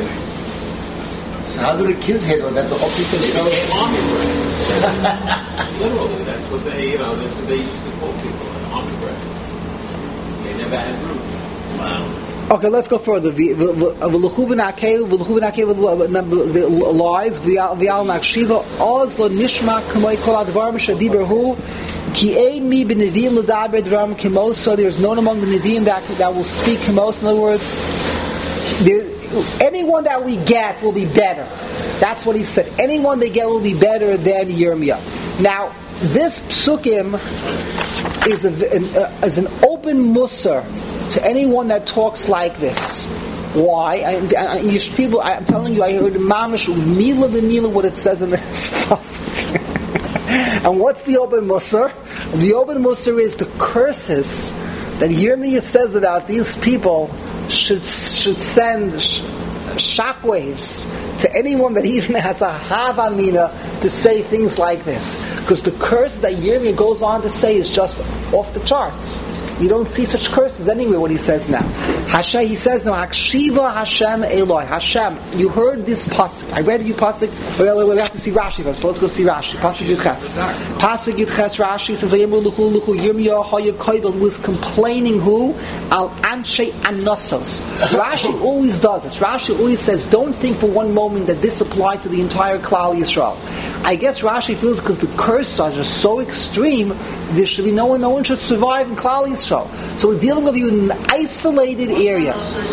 So how do the kids handle it? They have to update They themselves. became army brats. Literally, that's what they, you know, that's what they used to call people, army brats. They never had roots. Wow. Okay, let's go further. V'luchuv na'kei, v'luchuv na'kei lies, v'al na'kshiva, oz lo nishma k'moi kol advar m'shadiber hu, ki ein mi b'nevim l'daber dvarim k'mos, so there's none among the nevim that, that will speak k'mos. In other words, there, anyone that we get will be better. That's what he said. Anyone they get will be better than Yirmiyah. Now, this psukim is, a, an, uh, is an open musar to anyone that talks like this. Why? I, I, you should, people, I'm telling you, I heard mamish mila the mila what it says in this pasuk. And what's the open musar? The open musar is the curses that Yirmiyah says about these people should should send sh- shockwaves to anyone that even has a havamina to say things like this, because the curse that Yirmiyah goes on to say is just off the charts. You don't see such curses anywhere. What he says now, Hashem, he says now, Hakshiva Hashem Eloi. Hashem, you heard this pasuk. I read you pasuk. Well, we have to see Rashi first. So let's go see Rashi. Pasuk Yudches. Pasuk Yudches. Rashi says, Yirmiyah Hayav Koydel was complaining who al anshe anasos. Rashi always does this. Rashi always says, don't think for one moment that this applied to the entire Klal Yisrael. I guess Rashi feels because the curses are just so extreme, there should be no one. No one should survive in Klal Yisrael. So we're dealing with you in an isolated area.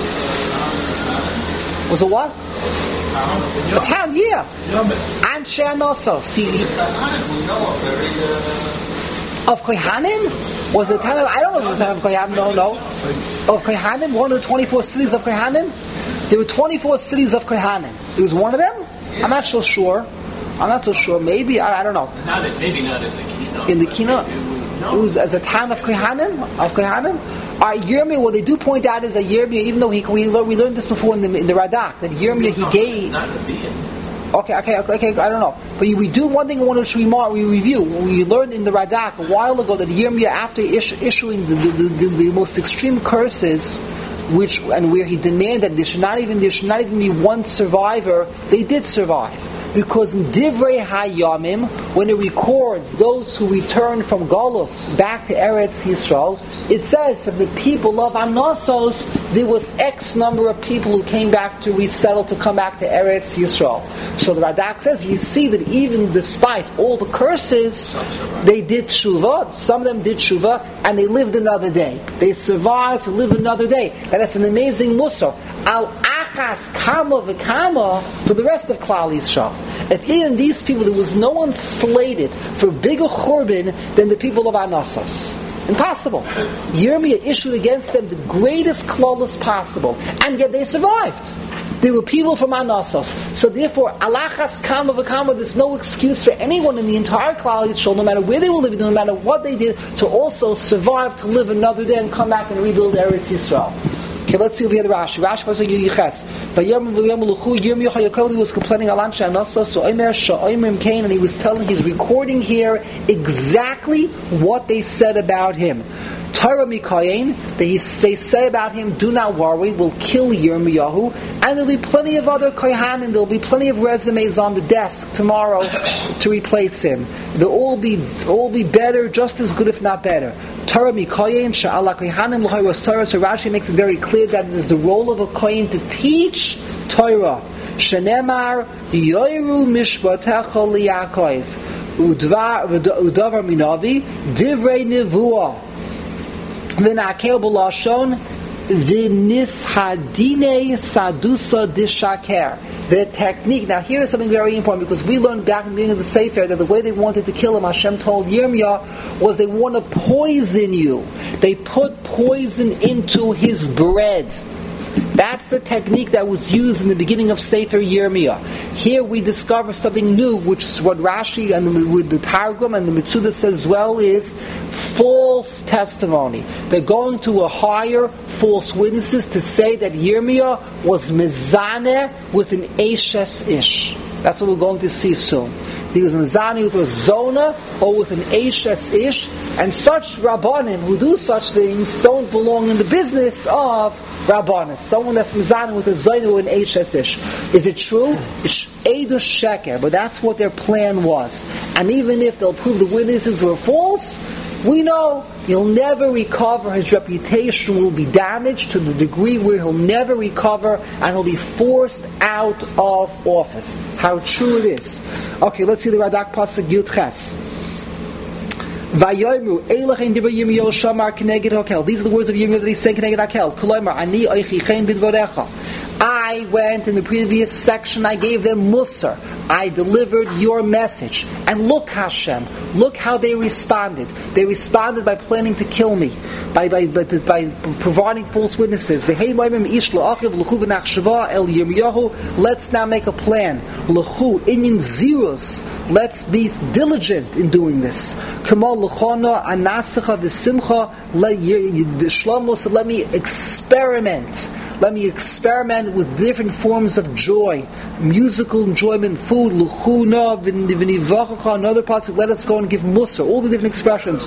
Was it what? A town, yeah. Anshe Anasos. See, of Kohanim? Was it a town of, I don't know if it was a town of Kohanim, no, no. Of Kohanim, one of the twenty-four cities of Kohanim? There were twenty-four cities of Kohanim. It was one of them? I'm not so sure. I'm not so sure. Maybe, I, I don't know. Not in, maybe not in the Kino. In the Kino? It was as a town of Kohanim, of Kohanim. Our Yirmiyah, what they do point out is that Yirmiyah, even though he, we, learned, we learned this before in the, in the Radak, that Yirmiyah he gave. Not the Vian. Okay, okay, okay, okay, I don't know. But we do one thing I want to remark, we review. We learned in the Radak a while ago that Yirmiyah, after issue, issuing the, the, the, the most extreme curses, which and where he demanded there should not even there should not even be one survivor, they did survive. Because in Divrei Hayamim, when it records those who returned from Golus back to Eretz Yisrael, it says that the people of Anasos, there was X number of people who came back to resettle, to come back to Eretz Yisrael. So the Radak says, you see that even despite all the curses, they did tshuva, some of them did tshuva, and they lived another day. They survived to live another day. And that's an amazing musar. Al achas kama v'kama for the rest of Klal Yisrael. If even these people, there was no one slated for bigger churban than the people of Anasos. Impossible. Yirmiyah issued against them the greatest clawless possible, and yet they survived. There were people from Anasos. So therefore, alachas kama v'kama, there's no excuse for anyone in the entire Klal Yisrael, no matter where they were living, no matter what they did, to also survive to live another day and come back and rebuild Eretz Yisrael. Okay, let's see over here the Rashi. Rashi was Yiches. He was complaining Alan Shanasos, so Omer Sha'omer Cain, and he was telling, he's recording here exactly what they said about him. Torah Mikayin, they, they say about him, do not worry, we'll kill Yirmiyahu, and there'll be plenty of other Kohanim, there'll be plenty of resumes on the desk tomorrow to replace him. They'll all be all be better, just as good if not better. Torah Mikayin, Sha'ala Kohanim L'Hoyros Torah, so Rashi makes it very clear that it is the role of a Kohen to teach Torah. Shenemar, Yoiru Mishpatecha Li'Yakov, Udavar Minavi, Divrei Nevuah, V'nakel b'lashon v'nishadine sadusa dishaker. The technique. Now here is something very important, because we learned back in the beginning of the Sefer that the way they wanted to kill him, Hashem told Yirmiyah, was they want to poison you. They put poison into his bread. That's the technique that was used in the beginning of Sefer Yirmiyah. Here we discover something new, which is what Rashi and the, with the Targum and the Mitzuda says as well, is false testimony. They're going to hire false witnesses to say that Yirmiyah was mezaneh with an Eshes Ish. That's what we're going to see soon. He was mezaneh with a zona or with an Eshes Ish, and such Rabbanim who do such things don't belong in the business of Rabbanis. Someone that's mezaneh with a zona or an Eshes Ish. Is it true? It's Eidos Sheker, but that's what their plan was. And even if they'll prove the witnesses were false, we know he'll never recover. His reputation will be damaged to the degree where he'll never recover, and he'll be forced out of office. How true it is. Okay, let's see the Radak Pasuk Yud Ches. Vayoymu Eilachein Divrei Yirmiyahu Shamar Keneged Hakel. These are the words of Yirmiyah that he said Keneged Hakel. Kolomer Ani Oichichein Bidvorecha. I went in the previous section, I gave them Musar. I delivered your message. And look, Hashem, look how they responded. They responded by planning to kill me, by by by, by providing false witnesses. Let's now make a plan. Let's be diligent in doing this. Shlomo said, let me experiment. Let me experiment with different forms of joy, musical enjoyment, food, luchuna, another pasuk. Let us go and give musar, all the different expressions.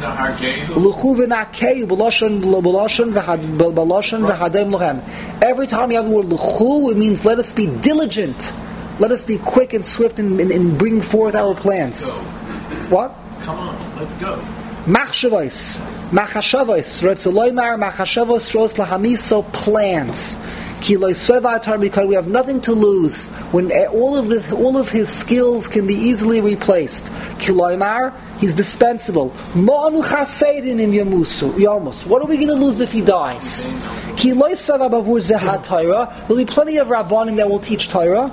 Every time you have the word luchu, it means let us be diligent. Let us be quick and swift in, in, in bringing forth our plans. What? Come on, let's go. Machshavos, machashavos, Ratzaloymar, machashavos, ros lahamiso, plans. Because we have nothing to lose when all of this, all of his skills can be easily replaced. Kiloymar, he's dispensable. What are we going to lose if he dies? There'll be plenty of Rabbanim that will teach Torah.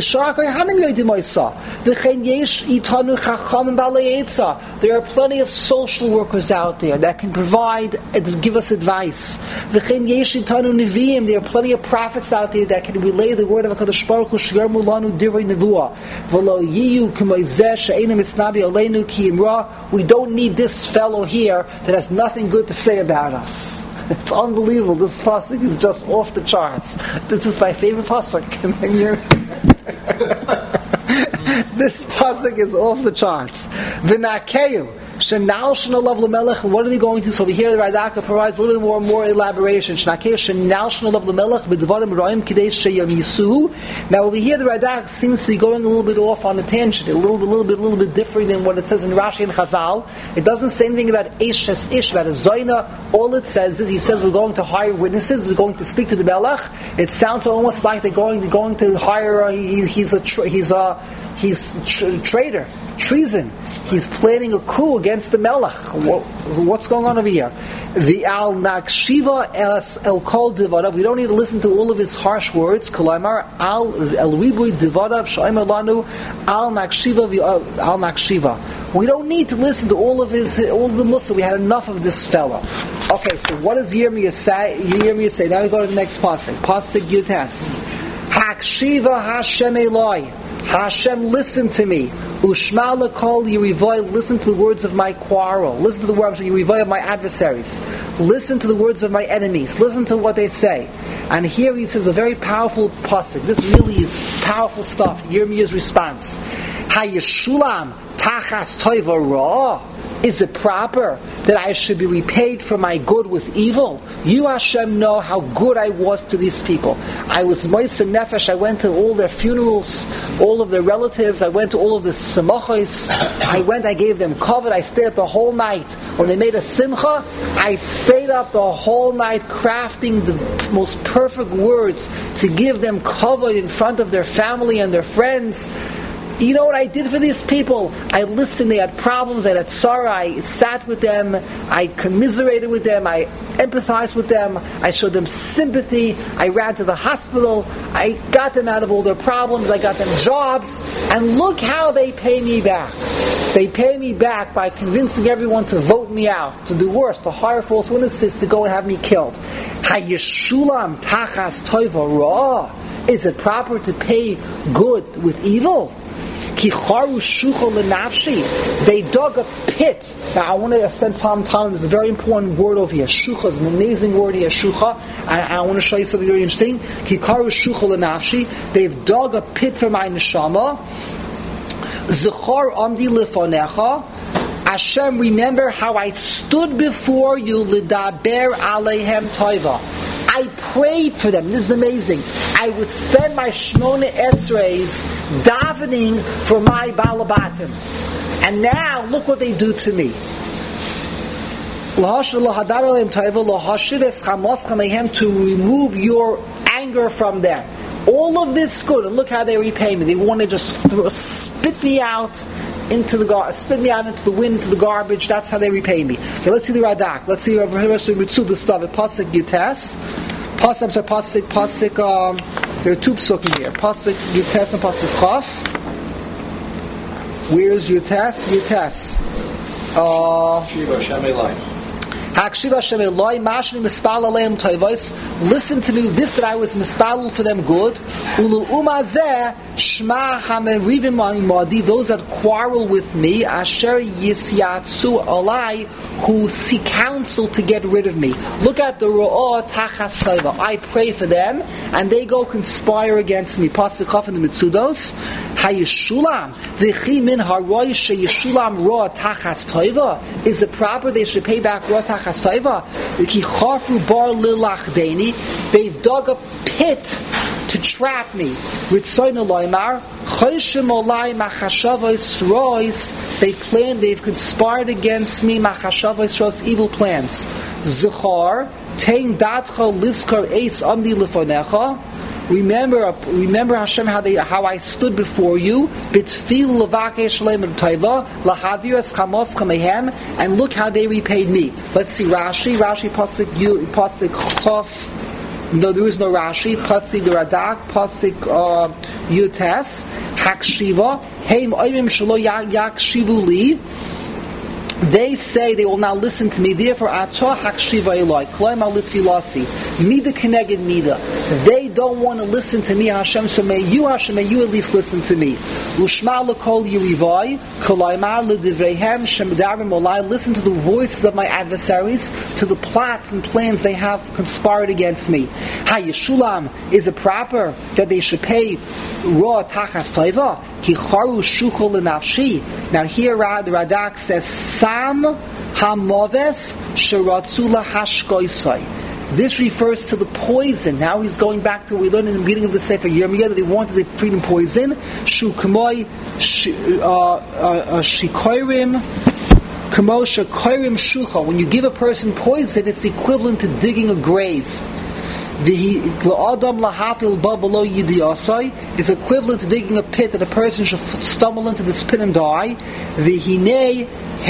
There are plenty of social workers out there that can provide and give us advice. There are plenty of prophets out there that can relay the word of HaKadosh Baruch Hu. We don't need this fellow here that has nothing good to say about us. It's unbelievable. This pasuk is just off the charts. This is my favorite pasuk. This pasuk is off the charts. V'nakeyu shenal shenalav lemelech. What are they going to? So we hear the Radaka provides a little more more elaboration. Shenakei shenal shenalav lemelech b'dvarim roim kidei sheyam yisuhu. Now over here the Radak seems to be going a little bit off on a tangent, a little bit, little bit, little bit different than what it says in Rashi and Chazal. It doesn't say anything about Eshes Ish, about a Zoyna. All it says is he says we're going to hire witnesses, we're going to speak to the Melech. It sounds almost like they're going, they're going to hire. A, he, he's a tra- he's a he's a traitor, treason. He's planning a coup against the Melech. What, what's going on over here? The al nakshiva es el kol divadav. We don't need to listen to all of his harsh words. Kolaymar al el ribui divadav shaimer lanu al nakshiva al nakshiva. We don't need to listen to all of his all of the Musa. We had enough of this fellow. Okay, so what does Yirmiyah say? Yirmiyah say. Now we go to the next pasuk. Pasuk Yutes. Hakshiva Hashem Eloi. Hashem, listen to me. Ushma l'kol yirivoy, listen to the words of my quarrel. Listen to the words of yirivoy of my adversaries. Listen to the words of my enemies. Listen to what they say. And here he says a very powerful pasuk. This really is powerful stuff. Yirmiyah's response. Hayeshulam tachas toiva ra. Is it proper that I should be repaid for my good with evil? You, Hashem, know how good I was to these people. I was moiser nefesh. I went to all their funerals, all of their relatives. I went to all of the simachos. I went, I gave them kavod. I stayed up the whole night. When they made a simcha, I stayed up the whole night crafting the most perfect words to give them kavod in front of their family and their friends. You know what I did for these people? I listened, they had problems, they had sorrow, I sat with them, I commiserated with them, I empathized with them, I showed them sympathy, I ran to the hospital, I got them out of all their problems, I got them jobs, and look how they pay me back. They pay me back by convincing everyone to vote me out, to do worse, to hire false witnesses to go and have me killed. Hayeshulam tachas toiva ra. Is it proper to pay good with evil? They dug a pit. Now I want to spend some time. There's a very important word over here. Shucha is an amazing word here. Shucha. And I want to show you something very interesting. They've dug a pit for my neshama. Zechar amdi lefanecha. Hashem, remember how I stood before you. Lidaber aleihem toiva. I prayed for them. This is amazing. I would spend my Shmona Esreis davening for my Balabatim. And now, look what they do to me. To remove your anger from them. All of this good, and look how they repay me. They want to just throw, spit me out into the gar- spit me out into the wind, into the garbage. That's how they repay me. Okay, let's see the Radak. Let's see Rav Hirsch Mitzu the stuff at Pasuk Yutes. Pasuk, I'm sorry, Pasuk, Pasuk. Um, there are two psukim here. Pasuk Yutes and Pasuk Chaf. Where's Yutes? Yutes. Uh, Shiva Shamelai. Hakshiva Hashem Eloi Mashni Mispal Aleim Toivos. Listen to me, this that I was mispalel for them good. Ulu Umazeh Shma Hamerivim Madi, those that quarrel with me, Asher Yisyatsu Alai, who seek counsel to get rid of me. Look at the Ro'ah Tachas Toiva. I pray for them, and they go conspire against me. Pasuk Chaf in the Mitzudos. Hayeshulam V'chi Min Haroy Sheyeshulam Ro'ah Tachas Toiva. Is it proper they should pay back Ro'ah Tachas Toiva? They've dug a pit to trap me. They've planned, they've conspired against me, evil plans. Remember, remember Hashem, how they, how I stood before you, and look how they repaid me. Let's see Rashi. Rashi pasuk pasuk Chof. No, there is no Rashi. Pasuk the Radak. Pasuk Yutes. Hakshiva. Heim oimim shelo yakshivu li. They say they will not listen to me. Therefore, atah hakshiva eloi kloim alitfilasi mida keneged mida. They don't want to listen to me, Hashem. So may you, Hashem, may you at least listen to me. Ushma lekol yirivai kolaymar ledivreihem shemdarim olai. Listen to the voices of my adversaries, to the plots and plans they have conspired against me. Hayeshulam, is it proper that they should pay Ro'ah Tachas Toiva? Ki charu shuchol lenafshi. Now here the Radak says Sam hamoves sheratzu lahashkoisai. This refers to the poison. Now he's going back to what we learned in the beginning of the Sefer Yirmiyah, that they wanted the freedom poison. Shu kamoi shikoirim kamo shikoirim shucha. When you give a person poison, it's equivalent to digging a grave. It's equivalent to digging a pit that a person should stumble into this pit and die. They pay me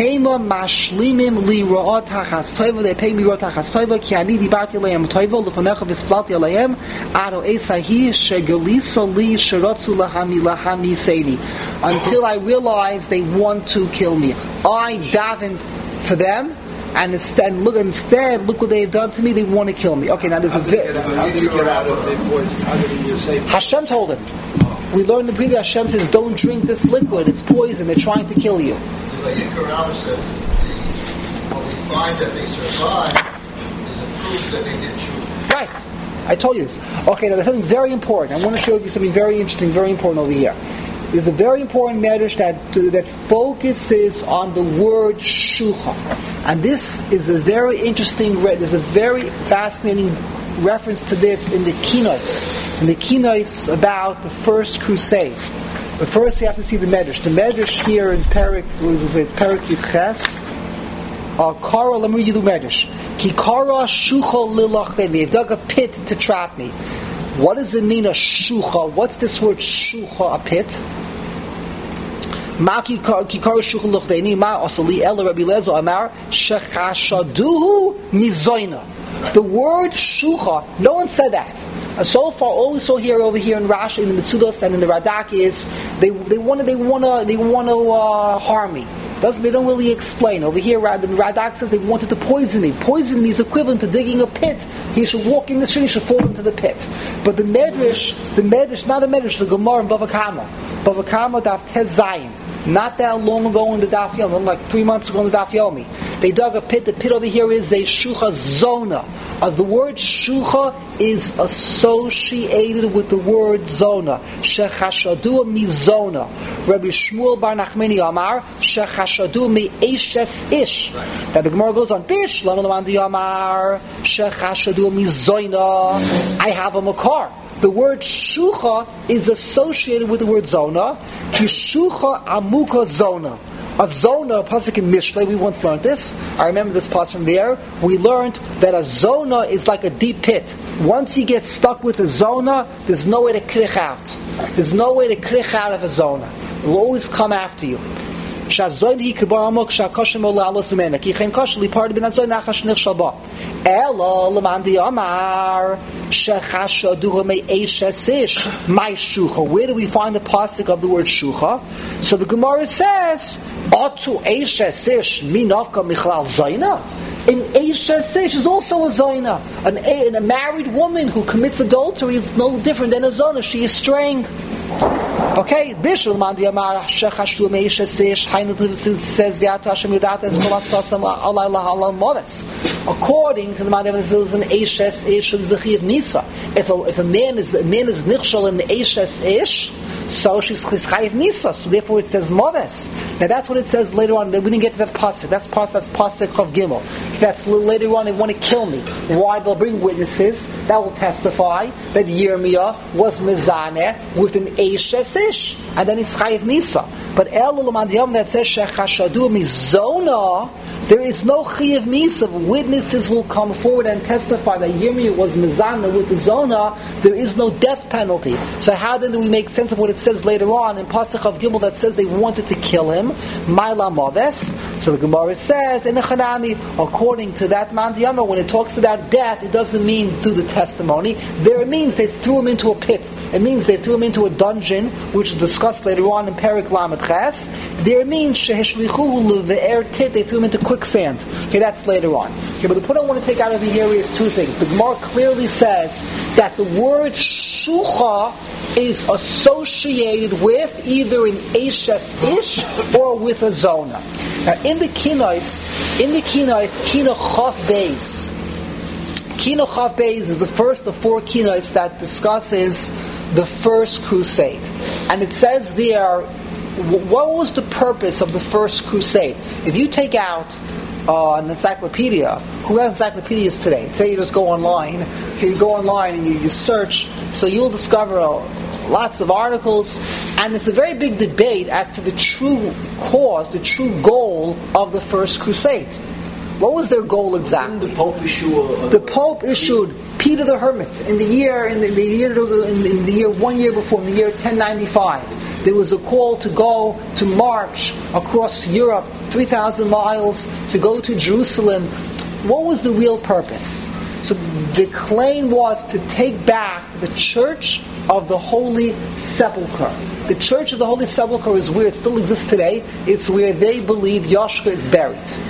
Ro'ah Tachas Toiva ki ani dibarti aleim toiva lefanecha v'splati aleim ado esahi shegaliso li sheratzu lahami lahami seidi. Until I realize they want to kill me, I davened for them, and instead, look, instead, look what they've done to me. They want to kill me. Okay, now there's How a did he very. get, how did he get out of the poison? How did he say? Hashem told him. We learned in the previous. Hashem says, "Don't drink this liquid. It's poison. They're trying to kill you." Like Iker Rama said, what we find that they survived is a proof that they did tshuva. Right. I told you this. Okay, now there's something very important. I want to show you something very interesting, very important over here. There's a very important medrash that uh, that focuses on the word shucha, and this is a very interesting. Re- there's a very fascinating reference to this in the Kinos, in the Kinos about the first crusade. But first, you have to see the medrash. The medrash here in Perik was with Perik Yitches. Uh, Kara, let me read you the medrash. Ki kara shucha lilachdeni. They've dug a pit to trap me. What does it mean, a shucha? What's this word shucha, a pit? Ma ki kara shucha lilachdeni ma asali ela Rabbi Lezo amar shechashaduhu mizoyna. The word shucha, no one said that. Uh, so far, all we saw here over here in Rashi, in the Mitzudos, and in the Radak is they they want to they want to they want to uh, harm me. Doesn't they don't really explain. Over here, the Radak says they wanted to poison me. Poison me is equivalent to digging a pit. He should walk in the street, he should fall into the pit. But the Medrash, the Medrash, not the Medrash, the Gemara in Bava Kama. Bava Kama Daf Tez Zayin. Not that long ago in the Daf Yomi, like three months ago in the Daf Yomi. They dug a pit. The pit over here is a shucha zona. Uh, the word shucha is associated with the word zona. Shechashadu mizona. Rabbi Shmuel Bar Nachmani Amar shechashadu mi eshes ish. Now the Gemara goes on. Bish lanu lamandi Amar shechashadu mizoina. I have a makar. The word shucha is associated with the word zona. Ki shucha amuka zona. A zona, a pasuk in Mishlei, we once learned this. I remember this pasuk from there. We learned that a zona is like a deep pit. Once you get stuck with a zona, there's no way to krich out. There's no way to krich out of a zona. It will always come after you. שהזוין היא כבר עמוק שהקושם עולה עלוס ממנה כי כן קושם להיפרד בין הזוין נחש נכשל בו אלא למען דיומר שחשדוהו מאש הסיש my shucha. Where do we find the pasuk of the word shucha? So the Gemara says Otu eish hasish minavka michlal zoyna. An eish hasish is also a zoyna. An a, a married woman who commits adultery is no different than a zona. She is straying. Okay, Bishul Mandi Amar Shechashu Meisha Sish Hainu says Viata Hashem Yudata is Kolat Sasam Allah Allah Moves. According to the Mandi Amar, there is an Eishes Ish of Zechiv Nisa. If a if a man is a man is nichshal in Eishes Ish, so she's Chayiv Nisa. So therefore it says Moves. Now that's what it says later on. We didn't get to that pasuk. That's pasuk. That's pasuk Chav Gimel. That's later on. They want to kill me. Why? They'll bring witnesses that will testify that Yirmiyah was mezaneh with an Eishes Ish, and then it's Chayiv Nisa. But El Ulamandiyam that says Shechashadu Mizona, there is no Chayiv Nisa. Witnesses will come forward and testify that Yirmiyah was mezaneh with the Zona. There is no death penalty. So how then do we make sense of what it says later on in Pasuk of Gimel that says they wanted to kill him? Maila Moves. So the Gemara says in the Chanami, according to that Mandiyama, when it talks about death, it doesn't mean through the testimony. There it means they threw him into a pit. It means they threw him into a dungeon, which is discussed later on in Perik Lamed Ches. There it means sheheshlichuhu leve'er tit. They threw him into quicksand. Okay, that's later on. Okay, but the point I want to take out of here is two things. The Gemara clearly says that the word shucha is associated with either an Eishes Ish or with a Zona. Now in the Kinos, in the Kinos, Kino Chav Beis, Kino Chav Beis is the first of four Kinos that discusses the first crusade. And it says there, what was the purpose of the first crusade? If you take out uh, an encyclopedia, who has encyclopedias today? Today you just go online, okay, you go online and you, you search, so you'll discover uh, lots of articles, and it's a very big debate as to the true cause, the true goal of the first crusade. What was their goal exactly? The Pope issued. The Pope issued Peter the Hermit in the year in the, in the year in, in the year one year before, in the year ten ninety-five. There was a call to go to march across Europe, three thousand miles, to go to Jerusalem. What was the real purpose? So the claim was to take back the Church of the Holy Sepulchre. The Church of the Holy Sepulchre is where it still exists today. It's where they believe Yashka is buried.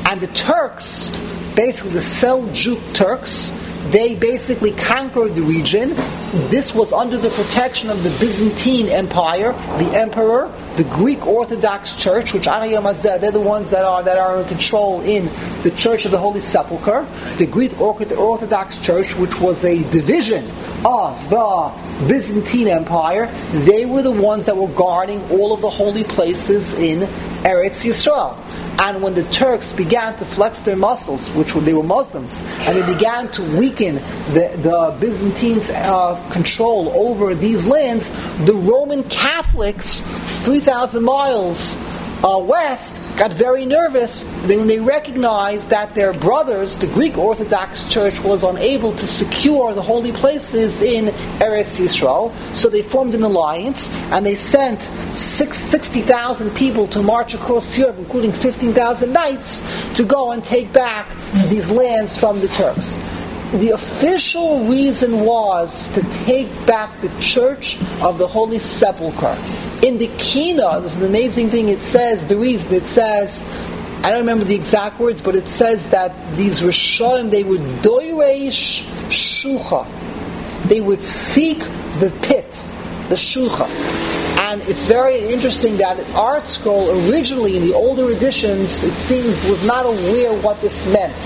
And the Turks, basically the Seljuk Turks, they basically conquered the region. This was under the protection of the Byzantine Empire, the emperor, the Greek Orthodox Church, which they're the ones that are that are in control in the Church of the Holy Sepulchre, the Greek Orthodox Church, which was a division of the Byzantine Empire. They were the ones that were guarding all of the holy places in Eretz Yisrael. And when the Turks began to flex their muscles, which were, they were Muslims, and they began to weaken the, the Byzantines' uh, control over these lands, the Roman Catholics, three thousand miles uh, west, got very nervous when they recognized that their brothers, the Greek Orthodox Church, was unable to secure the holy places in Eretz Yisrael. So they formed an alliance, and they sent sixty thousand people to march across Europe, including fifteen thousand knights, to go and take back these lands from the Turks. The official reason was to take back the Church of the Holy Sepulchre. In the Kina, this is an amazing thing, it says, the reason, it says, I don't remember the exact words, but it says that these Rishonim, they would doireish shucha. They would seek the pit, the shucha. And it's very interesting that Art Scroll, originally in the older editions, it seems was not aware what this meant.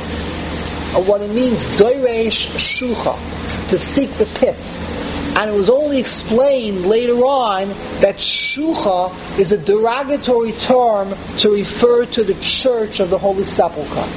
Or what it means, doireish shucha, to seek the pit. And it was only explained later on that shucha is a derogatory term to refer to the Church of the Holy Sepulchre.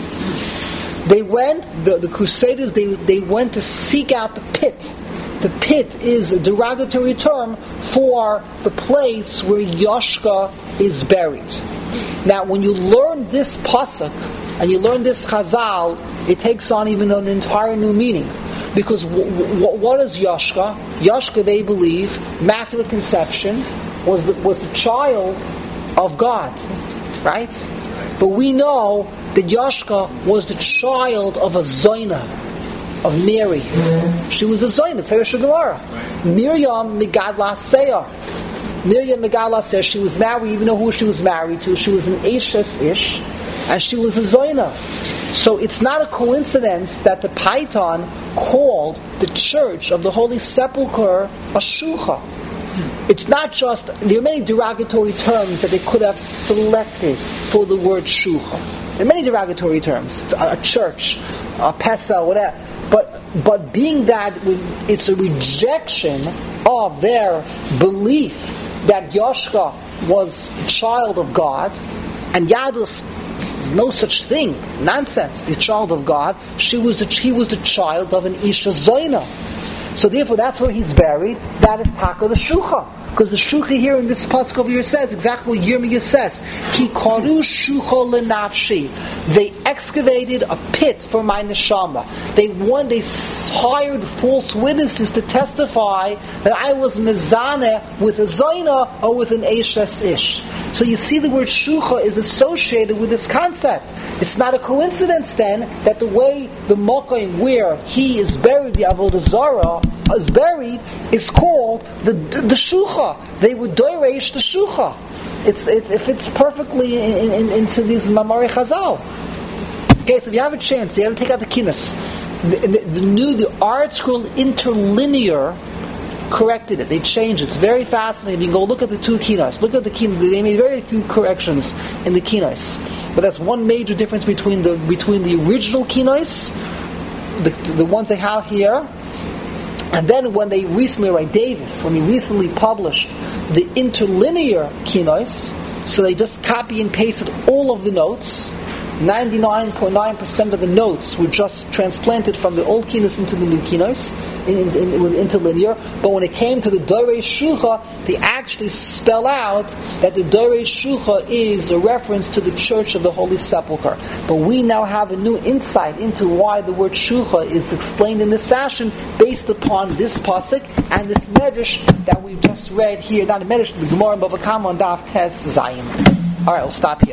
They went, the, the Crusaders, they, they went to seek out the pit. The pit is a derogatory term for the place where Yoshka is buried. Now, when you learn this pasuk, and you learn this chazal, it takes on even an entire new meaning. Because w- w- what is Yoshka? Yoshka, they believe, Immaculate Conception, was the, was the child of God. Right? But we know that Yoshka was the child of a Zoina, of Mary. She was a Zoina, Feresh Gemara. Miriam Megadla Seyar. Miriam Megadla says she was married, even know who she was married to. She was an Ashes Ish, and she was a Zoina. So it's not a coincidence that the Paitan called the Church of the Holy Sepulchre a Shucha. It's not just, there are many derogatory terms that they could have selected for the word Shucha. There are many derogatory terms, a church, a Pesa, whatever. But, but being that it's a rejection of their belief that Yoshka was a child of God, and Yadus, there's no such thing, nonsense, the child of God, she was the, he was the child of an Isha Zoina. So therefore that's where he's buried. That is Taka the Shucha. Because the Shucha here in this pasuk over here says exactly what Yirmiyah says. Ki karu shucha lenafshi. They excavated a pit for my neshama. They won. They hired false witnesses to testify that I was mezaneh with a zoina or with an eshes ish. So you see, the word shucha is associated with this concept. It's not a coincidence then that the way the Mokaim where he is buried, the Avodah Zarah is buried, is called the the shucha. They would doireish the shucha. It's it, it fits perfectly in, in, into these Mamari Chazal. Okay, so if you have a chance, you have to take out the Kinas. The, the, the new the Art Scroll Interlinear corrected it. They changed it. It's very fascinating. You can go look at the two Kinas. Look at the Kinas. They made very few corrections in the Kinas. But that's one major difference between the between the original Kinas, the the ones they have here, and then when they recently, like Davis, when he recently published the interlinear Kinos, so they just copy and pasted all of the notes. ninety-nine point nine percent of the notes were just transplanted from the old Kinos into the new Kinos, in, in, in, with interlinear. But when it came to the Dorei Shucha, they actually spell out that the Dorei Shucha is a reference to the Church of the Holy Sepulchre. But we now have a new insight into why the word Shucha is explained in this fashion, based upon this pasuk and this medrash that we've just read here. Not a medrash, the Gemara in Bava Kama on Daf Tes Zayin. All right, we'll stop here.